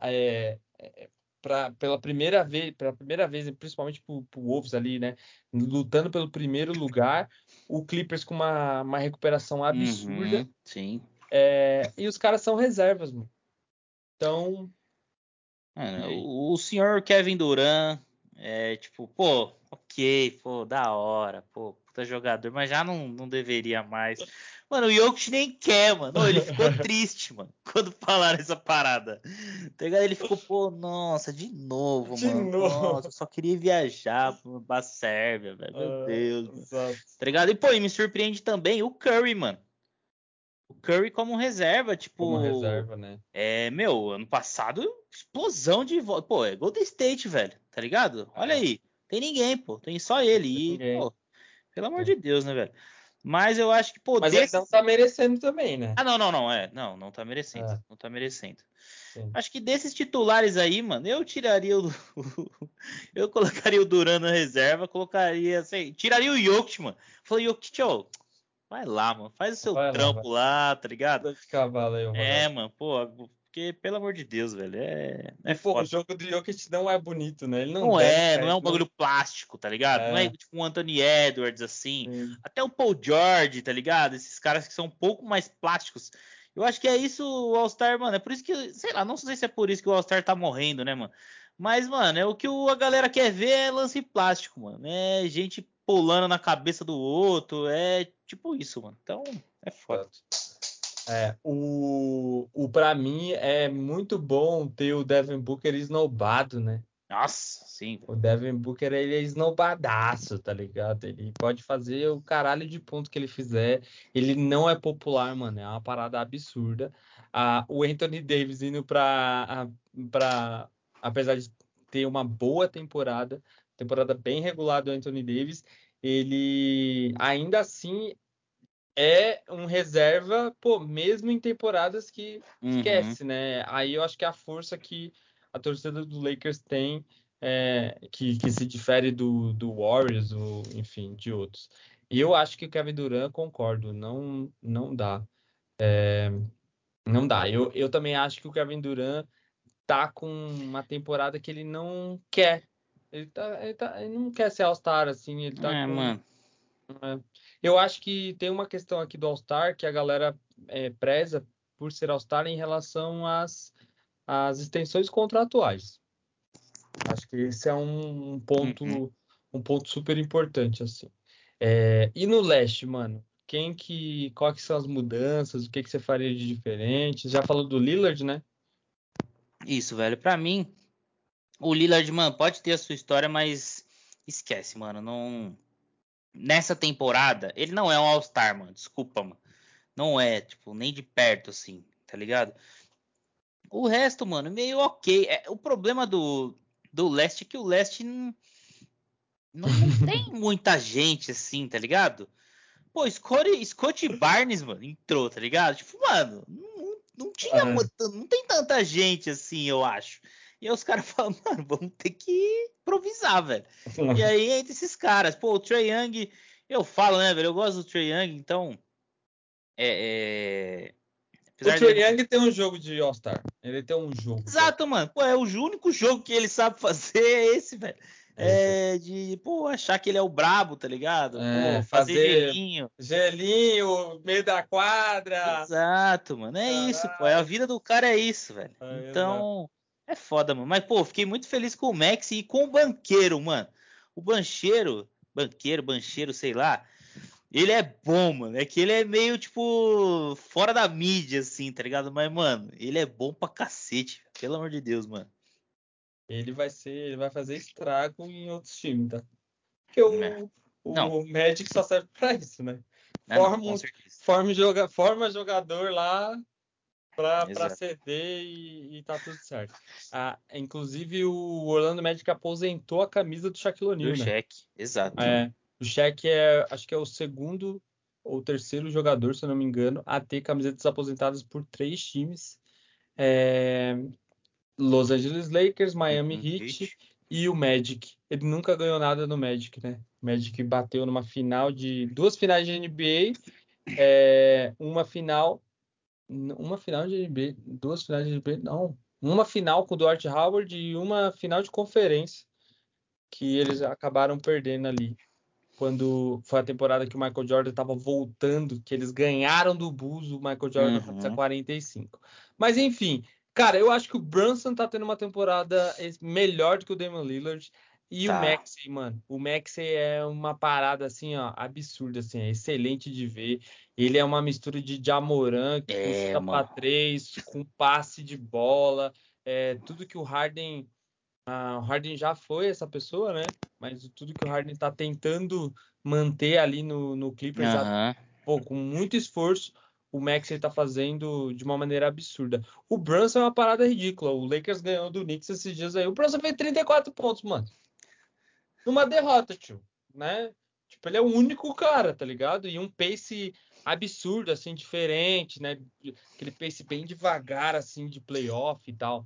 pela primeira vez, principalmente pro Wolves ali, né? Lutando pelo primeiro lugar. O Clippers com uma recuperação absurda. Sim. E os caras são reservas, mano. Então. O senhor Kevin Durant ok, da hora, puta jogador, mas já não deveria mais. Mano, o Jokic nem quer, mano. Ele ficou triste, mano, quando falaram essa parada. Tá ligado? Ele ficou, nossa, de novo, mano. Nossa, eu só queria viajar pra Sérvia, velho. Meu Deus, mano. Tá ligado? E me surpreende também o Curry, mano. O Curry como reserva, tipo. Como reserva, né? Ano passado, explosão de voto. Pô, é Golden State, velho, tá ligado? Olha aí. Tem ninguém, pô. Tem só ele. E, pô, pelo amor de Deus, né, velho? Mas eu acho que, pô, Mas ele não tá merecendo também, né? Ah, não tá merecendo. É. Não tá merecendo. Sim. Acho que desses titulares aí, mano, eu tiraria eu colocaria o Duran na reserva, colocaria, sei, tiraria o Jokic, mano. Falei, Jokic, ó, vai lá, mano, faz o seu Vai lá, vai. trampo lá, tá ligado? Anda de cavalo aí, o Ronaldo. Mano, pô, porque, pelo amor de Deus, velho, E, é pô, o foda. jogo do Jokic não é bonito, né? Ele não Não dança, é, não é ele um não... bagulho plástico, tá ligado? Não é É, tipo um Anthony Edwards, assim. sim. Até o Paul George, tá ligado? Esses caras que são um pouco mais plásticos. Eu acho que é isso o All-Star, mano. É por isso que, sei lá, não sei se é por isso que o All-Star tá morrendo, né, mano? Mas, mano, é o que a galera quer ver é lance plástico, mano. É gente pulando na cabeça do outro. É tipo isso, mano. Então, é foda. Exato. Pra mim é muito bom ter o Devin Booker esnobado, né? Nossa, sim, velho. O Devin Booker, ele é esnobadaço, tá ligado? Ele pode fazer o caralho de ponto que ele fizer. Ele não é popular, mano. É uma parada absurda. O Anthony Davis indo apesar de ter uma boa temporada bem regular do Anthony Davis, ele ainda assim é um reserva, pô, mesmo em temporadas que Uhum. esquece, né? Aí eu acho que a força que a torcida do Lakers tem, que se difere do Warriors, ou, enfim, de outros. E eu acho que o Kevin Durant, concordo, não dá. Não dá. Eu também acho que o Kevin Durant tá com uma temporada que ele não quer. Ele não quer ser All-Star, assim, ele tá É, com. mano. É. Eu acho que tem uma questão aqui do All-Star que a galera preza por ser All-Star em relação às extensões contratuais. Acho que esse é Uhum. um ponto super importante, assim. E no leste, mano, qual que são as mudanças? O que que você faria de diferente? Já falou do Lillard, né? Isso, velho. Pra mim, o Lillard, mano, pode ter a sua história, mas esquece, mano. Não. Nessa temporada, ele não é um All-Star, mano. Desculpa, mano. Não é, tipo, nem de perto, assim, tá ligado? O resto, mano, meio ok. O problema do leste é que o leste não tem muita gente, assim, tá ligado? Pô, Scott Barnes, mano, entrou, tá ligado? Tipo, mano, não tinha É. não tem tanta gente assim, eu acho. E aí os caras falam, mano, vamos ter que improvisar, velho. E aí entra esses caras. Pô, o Trae Young, eu falo, né, velho? Eu gosto do Trae Young, então. É, é... O Apesar Trae dele. Young tem um jogo de All-Star. Ele tem um jogo de Exato, All-Star. mano. Pô, é o único jogo que ele sabe fazer é esse, velho. É esse. É de, pô, achar que ele é o brabo, tá ligado? Pô, fazer Fazer gelinho. gelinho, meio da quadra. Exato, mano. É isso, pô. É a Caralho. vida do cara é isso, velho. Exato. Então, é foda, mano. Mas, pô, fiquei muito feliz com o Max e com o banqueiro, mano. O bancheiro, sei lá. Ele é bom, mano. É que ele é meio, tipo, fora da mídia, assim, tá ligado? Mas, mano, ele é bom pra cacete. Pelo amor de Deus, mano. Ele vai fazer estrago em outros times, tá? Porque É. Não, o Magic só serve pra isso, né? não, Forma, com certeza. forma jogador lá pra Exato. ceder e tá tudo certo. Inclusive, o Orlando Magic aposentou a camisa do Shaquille Do O'Neal, né? cheque, exato. É, o Shaq acho que é o segundo ou terceiro jogador, se eu não me engano, a ter camisetas aposentadas por três times. É, Los Angeles Lakers, Miami Uhum, Heat hit. e o Magic. Ele nunca ganhou nada no Magic, né? O Magic bateu numa final de duas finais de NBA, uma final de NBA, duas finais de NBA, não, uma final com o Dwight Howard e uma final de conferência que eles acabaram perdendo ali. Quando foi a temporada que o Michael Jordan estava voltando, que eles ganharam do Bulls, o Michael Jordan com a camisa Uhum, 45. Mas enfim, cara, eu acho que o Brunson tá tendo uma temporada melhor do que o Damian Lillard. E o tá. Maxey, mano, o Maxey é uma parada assim, ó, absurda, assim, é excelente de ver. Ele é uma mistura de Ja Morant com É, chuta pra mano. três, com passe de bola, tudo que o Harden já foi essa pessoa, né? Mas tudo que o Harden está tentando manter ali no Clippers, Aham. pô, com muito esforço, o Maxey está fazendo de uma maneira absurda. O Brunson é uma parada ridícula. O Lakers ganhou do Knicks esses dias aí. O Brunson fez 34 pontos, mano. Numa derrota, tio, né? Tipo, ele é o único cara, tá ligado? E um pace absurdo, assim, diferente, né? Aquele pace bem devagar, assim, de playoff e tal.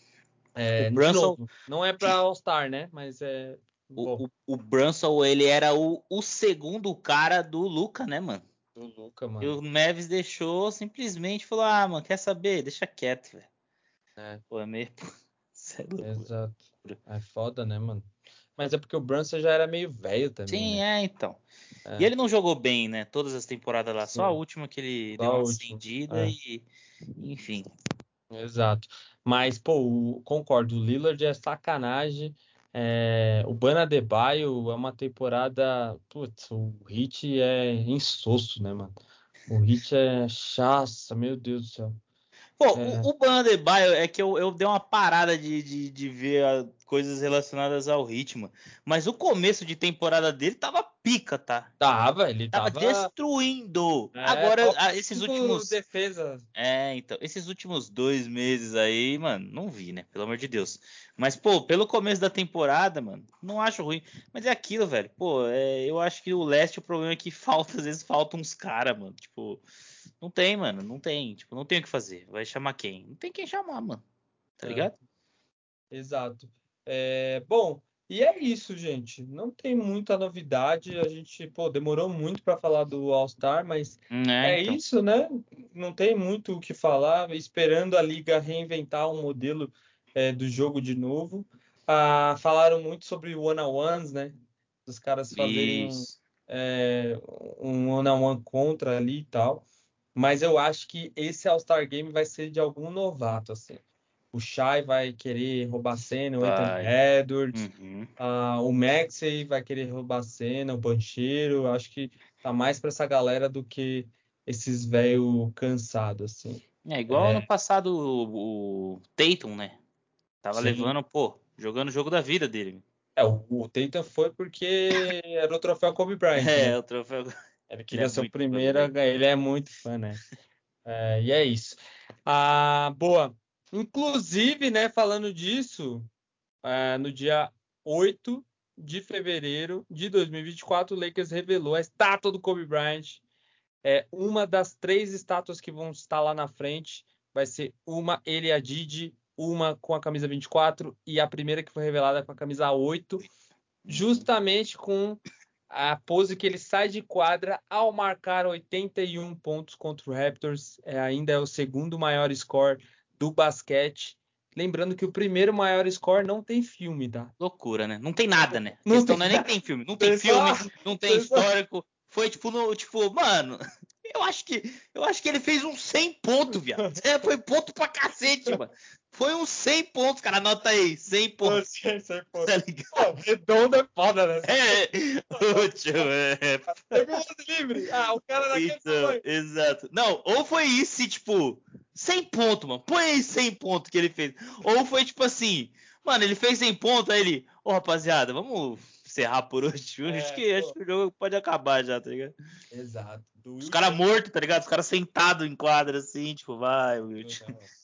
O De Brunson, novo, não é pra All-Star, né? Mas é. Bom, o Brunson, ele era o segundo cara do Luka, né, mano? do Luka, E mano. o Mavis deixou, simplesmente falou, ah, mano, quer saber? Deixa quieto, velho. É, Pô, é meio... Isso é loucura. exato. É foda, né, mano? Mas é porque o Brunson já era meio velho também, Sim, né? então. E É, ele não jogou bem, né? Todas as temporadas lá. Só a sim. última que ele deu Só uma o último. acendida É, e... Enfim. exato. Mas, pô, concordo. O Lillard é sacanagem. O Bana Adebayo é uma temporada. Putz, o Hit é insosso, né, mano? O Hit é chaça, meu Deus do céu. Pô, É, o Bam Adebayo é que eu dei uma parada de ver coisas relacionadas ao ritmo. Mas o começo de temporada dele tava pica, tá? ele Tava tava. destruindo. Agora, Top esses 5 últimos. defesas. Então, esses últimos 2 meses aí, mano, não vi, né? Pelo amor de Deus. Mas, pô, pelo começo da temporada, mano, não acho ruim. Mas é aquilo, velho. Pô, eu acho que o leste, o problema é que falta, às vezes faltam uns caras, mano. Tipo, não tem, mano, não tem. Tipo, não tem o que fazer. Vai chamar quem? Não tem quem chamar, mano. Tá É, ligado? exato. Bom, e é isso, gente. Não tem muita novidade. A gente, pô, demorou muito para falar do All-Star, mas é Então. isso, né? Não tem muito o que falar. Esperando a liga reinventar um modelo do jogo de novo. Falaram muito sobre one-on-ones, né? Os caras fazerem Isso. é, um one-on-one contra ali e tal. Mas eu acho que esse All-Star Game vai ser de algum novato, assim. O Shai vai querer roubar a cena, o Anthony Vai. Edwards, Uhum. o Maxey vai querer roubar a cena, o Banchero. Acho que tá mais para essa galera do que esses velho cansado, assim. É igual ano É, passado o Tatum, né? Tava sim. levando, pô, jogando o jogo da vida dele. O Tatum foi porque era o troféu Kobe Bryant, né? O troféu. Ele Ele é queria ser o muito fã do primeiro a Lakers. ganhar. Ele é muito fã, né? E é isso. Boa. Inclusive, né, falando disso. No dia 8 de fevereiro de 2024, o Lakers revelou a estátua do Kobe Bryant. Uma das 3 estátuas que vão estar lá na frente vai ser uma ele e a Didi, uma com a camisa 24 e a primeira que foi revelada com a camisa 8, Uhum. justamente com a pose que ele sai de quadra ao marcar 81 pontos contra o Raptors. Ainda é o segundo maior score do basquete. Lembrando que o primeiro maior score não tem filme, tá? Loucura, né? Não tem nada, né? A Não questão tem, não é nem que tem filme. Não tem tem só, filme, não tem tem só. histórico. Foi tipo no, tipo, mano, eu acho que ele fez um 100 pontos, viado. Foi ponto pra cacete, mano. Foi uns 100 pontos, cara. Anota aí, 100 Não, pontos. sei, pô. Tá ligado? Pô, redondo é foda, né? Útil, Teve um lance livre. O cara daquele Então, tamanho. exato. Não, ou foi isso, tipo, 100 pontos, mano. Põe aí 100 pontos que ele fez. Ou foi tipo assim, mano, ele fez 100 pontos, aí ele, rapaziada, vamos encerrar por hoje. Acho Pô, que o jogo pode acabar já, tá ligado? exato. Do Os Wilt caras Chamberlain. mortos, tá ligado? Os caras sentados em quadra assim, tipo, vai, Wilt.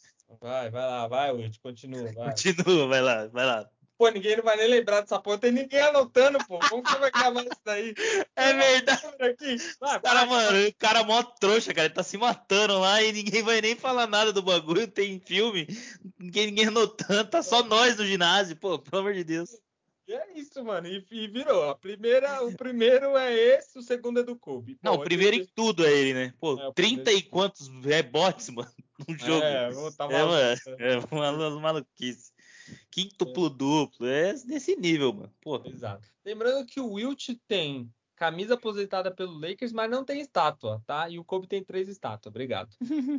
Vai lá, vai, Wilt, continua, vai. Continua, vai lá, vai lá. Pô, ninguém não vai nem lembrar dessa porra. Tem ninguém anotando, pô. Como que vai gravar isso daí? É verdade. Aqui. Os Vai, caras, vai. mano, o cara é mó trouxa, cara. Ele tá se matando lá e ninguém vai nem falar nada do bagulho. Tem filme, ninguém anotando. Tá só nós no ginásio, pô, pelo amor de Deus. E é isso, mano. E virou. O primeiro é esse, o segundo é do Kobe. Não, o Bom, primeiro em tudo é ele, né? Pô, o 30 primeiro. e quantos rebotes, mano, no jogo. Tá É, maluco. mano, é uma maluquice. Quíntuplo duplo, é desse nível, mano. Pô, Exato. Lembrando que o Wilt tem camisa aposentada pelo Lakers, mas não tem estátua, tá? E o Kobe tem 3 estátuas. Obrigado.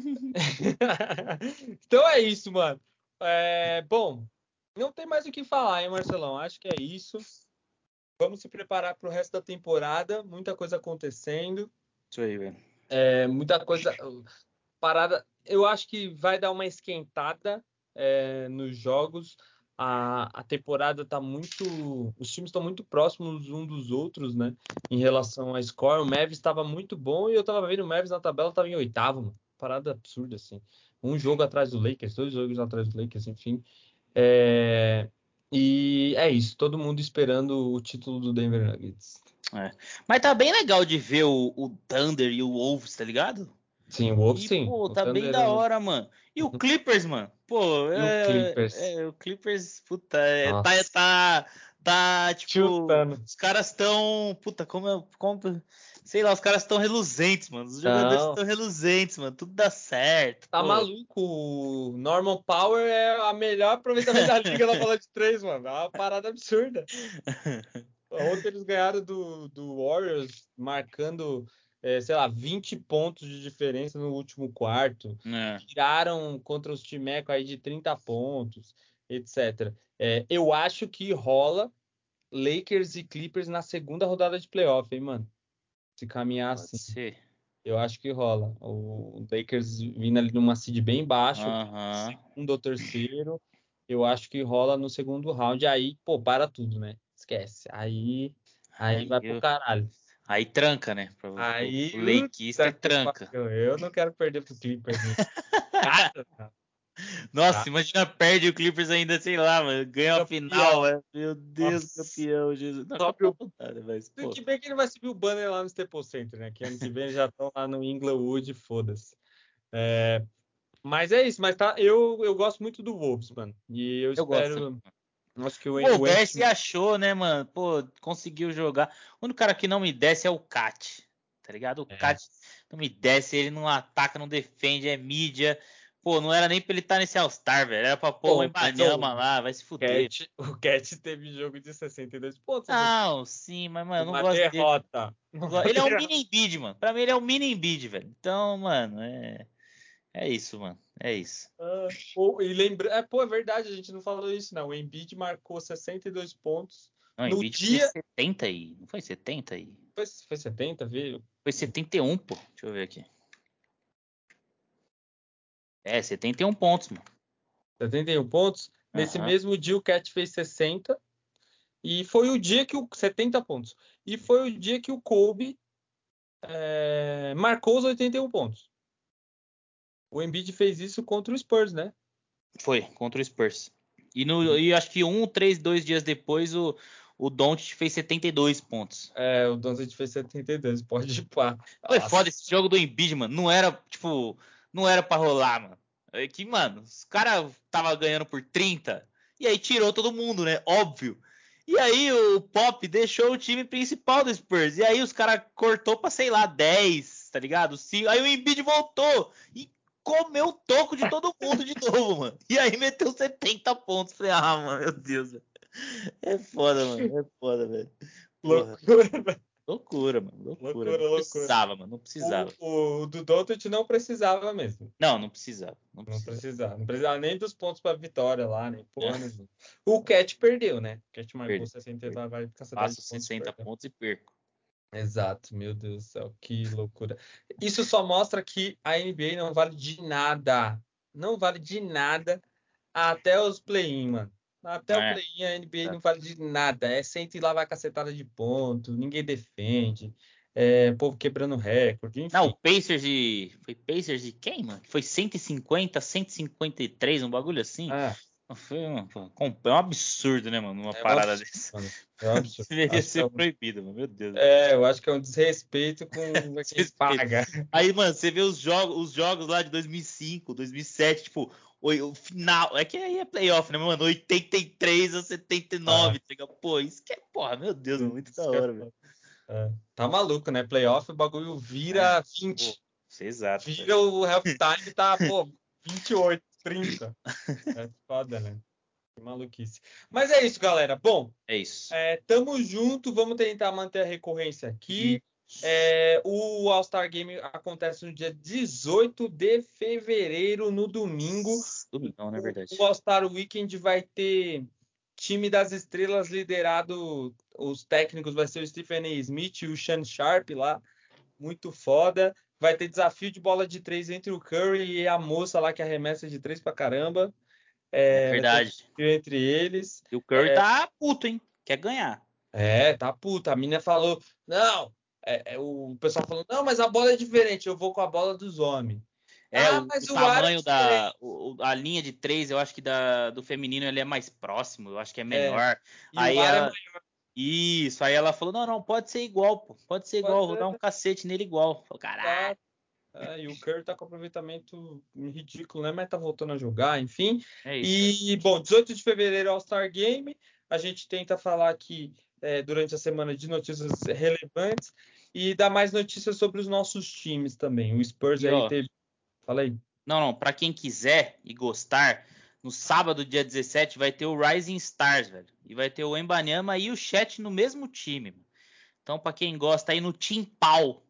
Então é isso, mano. Bom, não tem mais o que falar, hein, Marcelão? Acho que é isso. Vamos se preparar para o resto da temporada. Muita coisa acontecendo. isso aí, velho. Muita coisa. Parada. Eu acho que vai dar uma esquentada nos jogos. A temporada tá muito. Os times estão muito próximos um dos outros, né? Em relação a score. O Mavis estava muito bom e eu tava vendo o Mavis na tabela, estava em oitavo, mano. Parada absurda, assim. Um jogo atrás do Lakers, 2 jogos atrás do Lakers, enfim. E é isso. Todo mundo esperando o título do Denver Nuggets. Mas tá bem legal de ver o Thunder e o Wolves, tá ligado? Sim, o Wolves E, sim. pô, O tá bem Thunder da hora, mano. E o Clippers, mano? Pô, e o Clippers. o Clippers, puta, Nossa, tipo, chutando. os caras tão, puta, sei lá, os caras tão reluzentes, mano. Os jogadores Não, estão reluzentes, mano. Tudo dá certo, tá pô. maluco. O Norman Power é a melhor aproveitamento da liga na bola de três, mano. É uma parada absurda. Ontem eles ganharam do Warriors, marcando, sei lá, 20 pontos de diferença no último quarto. É. Viraram contra os timecos aí de 30 pontos, etc. Eu acho que rola Lakers e Clippers na segunda rodada de playoff, hein, mano? Se caminhar Pode assim, ser. eu acho que rola. O Lakers vindo ali numa seed bem baixo, Aham. segundo ou terceiro, eu acho que rola no segundo round. Aí, pô, para tudo, né? Esquece. Aí vai pro Aí, caralho. aí tranca, né? Aí, Pro Lakeista puta que tranca. pariu. Eu não quero perder pro Clippers em casa, cara. Nossa, Tá? imagina, perde o Clippers ainda, sei lá, mano, ganha a final, Campeão. velho. Meu Deus, Nossa. campeão, Jesus. Não, Sobe campeão o... não tá, né, mas, Se pô. que bem que ele vai subir o banner lá no Staples Center, né? Que ano que vem eles já estão lá no Inglewood, foda-se. Mas é isso, mas tá, eu gosto muito do Wolves, mano. E eu Eu gosto também. espero. Acho que o, O o Gobert se Ant. achou, né, mano? Pô, conseguiu jogar. O único cara que não me desce é o Cat, tá ligado? O É. Cat não me desce, ele não ataca, não defende, é mídia. Pô, não era nem pra ele estar nesse All-Star, velho. Era pra pôr o Pô, mas Embanyama lá, vai se fuder. O Cat teve jogo de 62 pontos essa Não, sim, mas, mano, eu não uma gosto dele. derrota. Uma Ele é um derrota. mini Embiid, mano. Pra mim, ele é um mini Embiid, velho. Então, mano, é isso, mano. É isso. E lembra, pô, é verdade, a gente não falou isso, não. O Embiid marcou 62 pontos Não, no Embiid fez dia. 70 aí. Não foi 70 aí? Foi 70, viu? Foi 71, pô. Deixa eu ver aqui. É, 71 pontos, mano. 71 pontos. Nesse Aham. mesmo dia, o Cat fez 60. E foi o dia que o 70 pontos. E foi o dia que o Kobe marcou os 81 pontos. O Embiid fez isso contra o Spurs, né? Foi, contra o Spurs. E acho que 2 dias depois, o Doncic fez 72 pontos. O Doncic fez 72, pode ir pá. Foi foda Nossa. esse jogo do Embiid, mano. Não era, tipo, não era pra rolar, mano. É que, mano, os caras tava ganhando por 30 e aí tirou todo mundo, né? Óbvio. E aí o Pop deixou o time principal do Spurs. E aí os caras cortou pra, sei lá, 10, tá ligado? Aí o Embiid voltou e comeu o toco de todo mundo de novo, mano. E aí meteu 70 pontos. Falei, mano, meu Deus. É foda, mano. É foda, velho. Porra. Loucura, velho. Loucura, mano. Loucura. Loucura, Não loucura. precisava, mano. Não precisava. O do Doncic não precisava mesmo. Não, não precisava. Não Não precisava. precisava. Não precisava nem dos pontos para vitória lá, nem É, porra nenhuma. O Cat perdeu, né? O Cat marcou perdi, 69, perdi. vai cacetada de Faço pontos e 60 perdeu. pontos e perco. Exato, meu Deus do céu, que loucura. Isso só mostra que a NBA não vale de nada. Não vale de nada até os play-in, mano. Até o É, play-in a NBA é. não vale de nada. Senta e lá vai cacetada de ponto, ninguém defende, povo quebrando recorde, Não, o enfim. Pacers de. Foi Pacers de quem, mano? Foi 150, 153, um bagulho assim. Ah, É um absurdo, né, mano? Uma é um parada absurdo, dessa. mano. É um absurdo. Deveria Acho que ser proibido, mano. Meu Deus. eu acho que é um desrespeito com quem Respeito. paga. Aí, mano, você vê os jogos lá de 2005, 2007, tipo, o final. É que aí é playoff, né, mano? 83 a 79, Ah, tá ligado? Pô, isso que é, porra, meu Deus, mano, muito da isso que é hora, velho. foda. Tá maluco, né? Playoff, o bagulho É, vira pô, 20. isso é exato, velho. Vira o halftime, tá, pô, 28, 30. É foda, né? Que maluquice. Mas é isso, galera. Bom, É isso. tamo junto. Vamos tentar manter a recorrência aqui. Isso. O All-Star Game acontece no dia 18 de fevereiro, no domingo. Domingão, não é O verdade? All-Star Weekend vai ter time das estrelas liderado. Os técnicos vai ser o Stephen A. Smith e o Sean Sharp lá. Muito foda. Vai ter desafio de bola de três entre o Curry e a moça lá que arremessa de três pra caramba. É Vai ter verdade. desafio entre eles. E o Curry tá puto, hein? Quer ganhar. Tá puta. A mina falou: não. O pessoal falou: não, mas a bola é diferente. Eu vou com a bola dos homens. É, Ah, o mas o ar é tamanho diferente. a linha de três, eu acho que do feminino ele é mais próximo, eu acho que é É, menor. e o Aí ar é ela, maior. Isso, aí ela falou, não, pode ser igual, pô. Pode ser igual, vou dar um cacete nele igual. Falei, caralho. E o Curry tá com aproveitamento ridículo, né? Mas tá voltando a jogar, enfim. É isso. E, bom, 18 de fevereiro All-Star Game. A gente tenta falar aqui durante a semana de notícias relevantes e dar mais notícias sobre os nossos times também. O Spurs E aí ó, teve. Fala aí. não, pra quem quiser e gostar, no sábado, dia 17, vai ter o Rising Stars, velho. E vai ter o Embanyama e o Chet no mesmo time, mano. Então, pra quem gosta aí no Team Pau,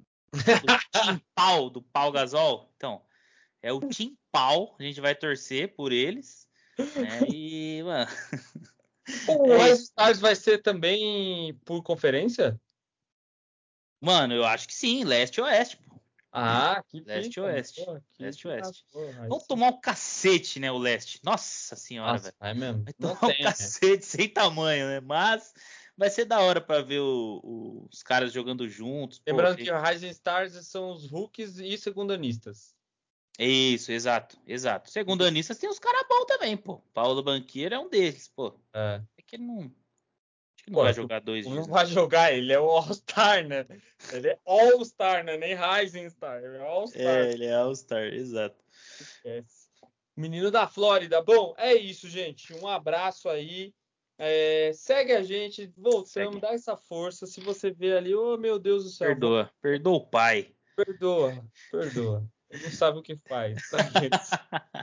do Pau Gasol, então, é o Team Pau, a gente vai torcer por eles, né? E, mano, O é Rising isso. Stars vai ser também por conferência? Mano, eu acho que sim, leste e oeste, pô. Ah, que Leste e pica, mano. oeste. Pô, Leste e pica, oeste. pô, aí Vamos sim. tomar um cacete, né, o leste. Nossa senhora, Nossa, velho. vai mesmo. Vai Não tomar um tem, né? cacete sem tamanho, né? Mas vai ser da hora pra ver os caras jogando juntos. Pô, Lembrando que o Rising Stars são os rookies e segundanistas. Isso, exato, exato. Segundo anistas tem os caras bons também, pô. Paulo Banqueiro é um deles, pô. É. É que ele não. Acho que não Pô, vai é que jogar dois não dias, né? vai jogar, ele é o All-Star, né? Ele é All-Star, né? Nem Rising Star, ele é All-Star. É, ele é All-Star, exato. Esquece. Menino da Flórida. Bom, é isso, gente. Um abraço aí. Segue a gente, voltamos, Segue. dá essa força. Se você vê ali, oh meu Deus do céu, Perdoa. Perdoa o pai. perdoa, perdoa. Ele não sabe o que faz. Daqueles.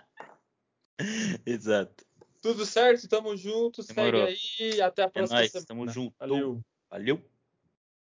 Exato. Tudo certo? Tamo junto. Segue Demorou. aí. Até a É próxima nóis. Tamo semana. junto. Valeu. Valeu.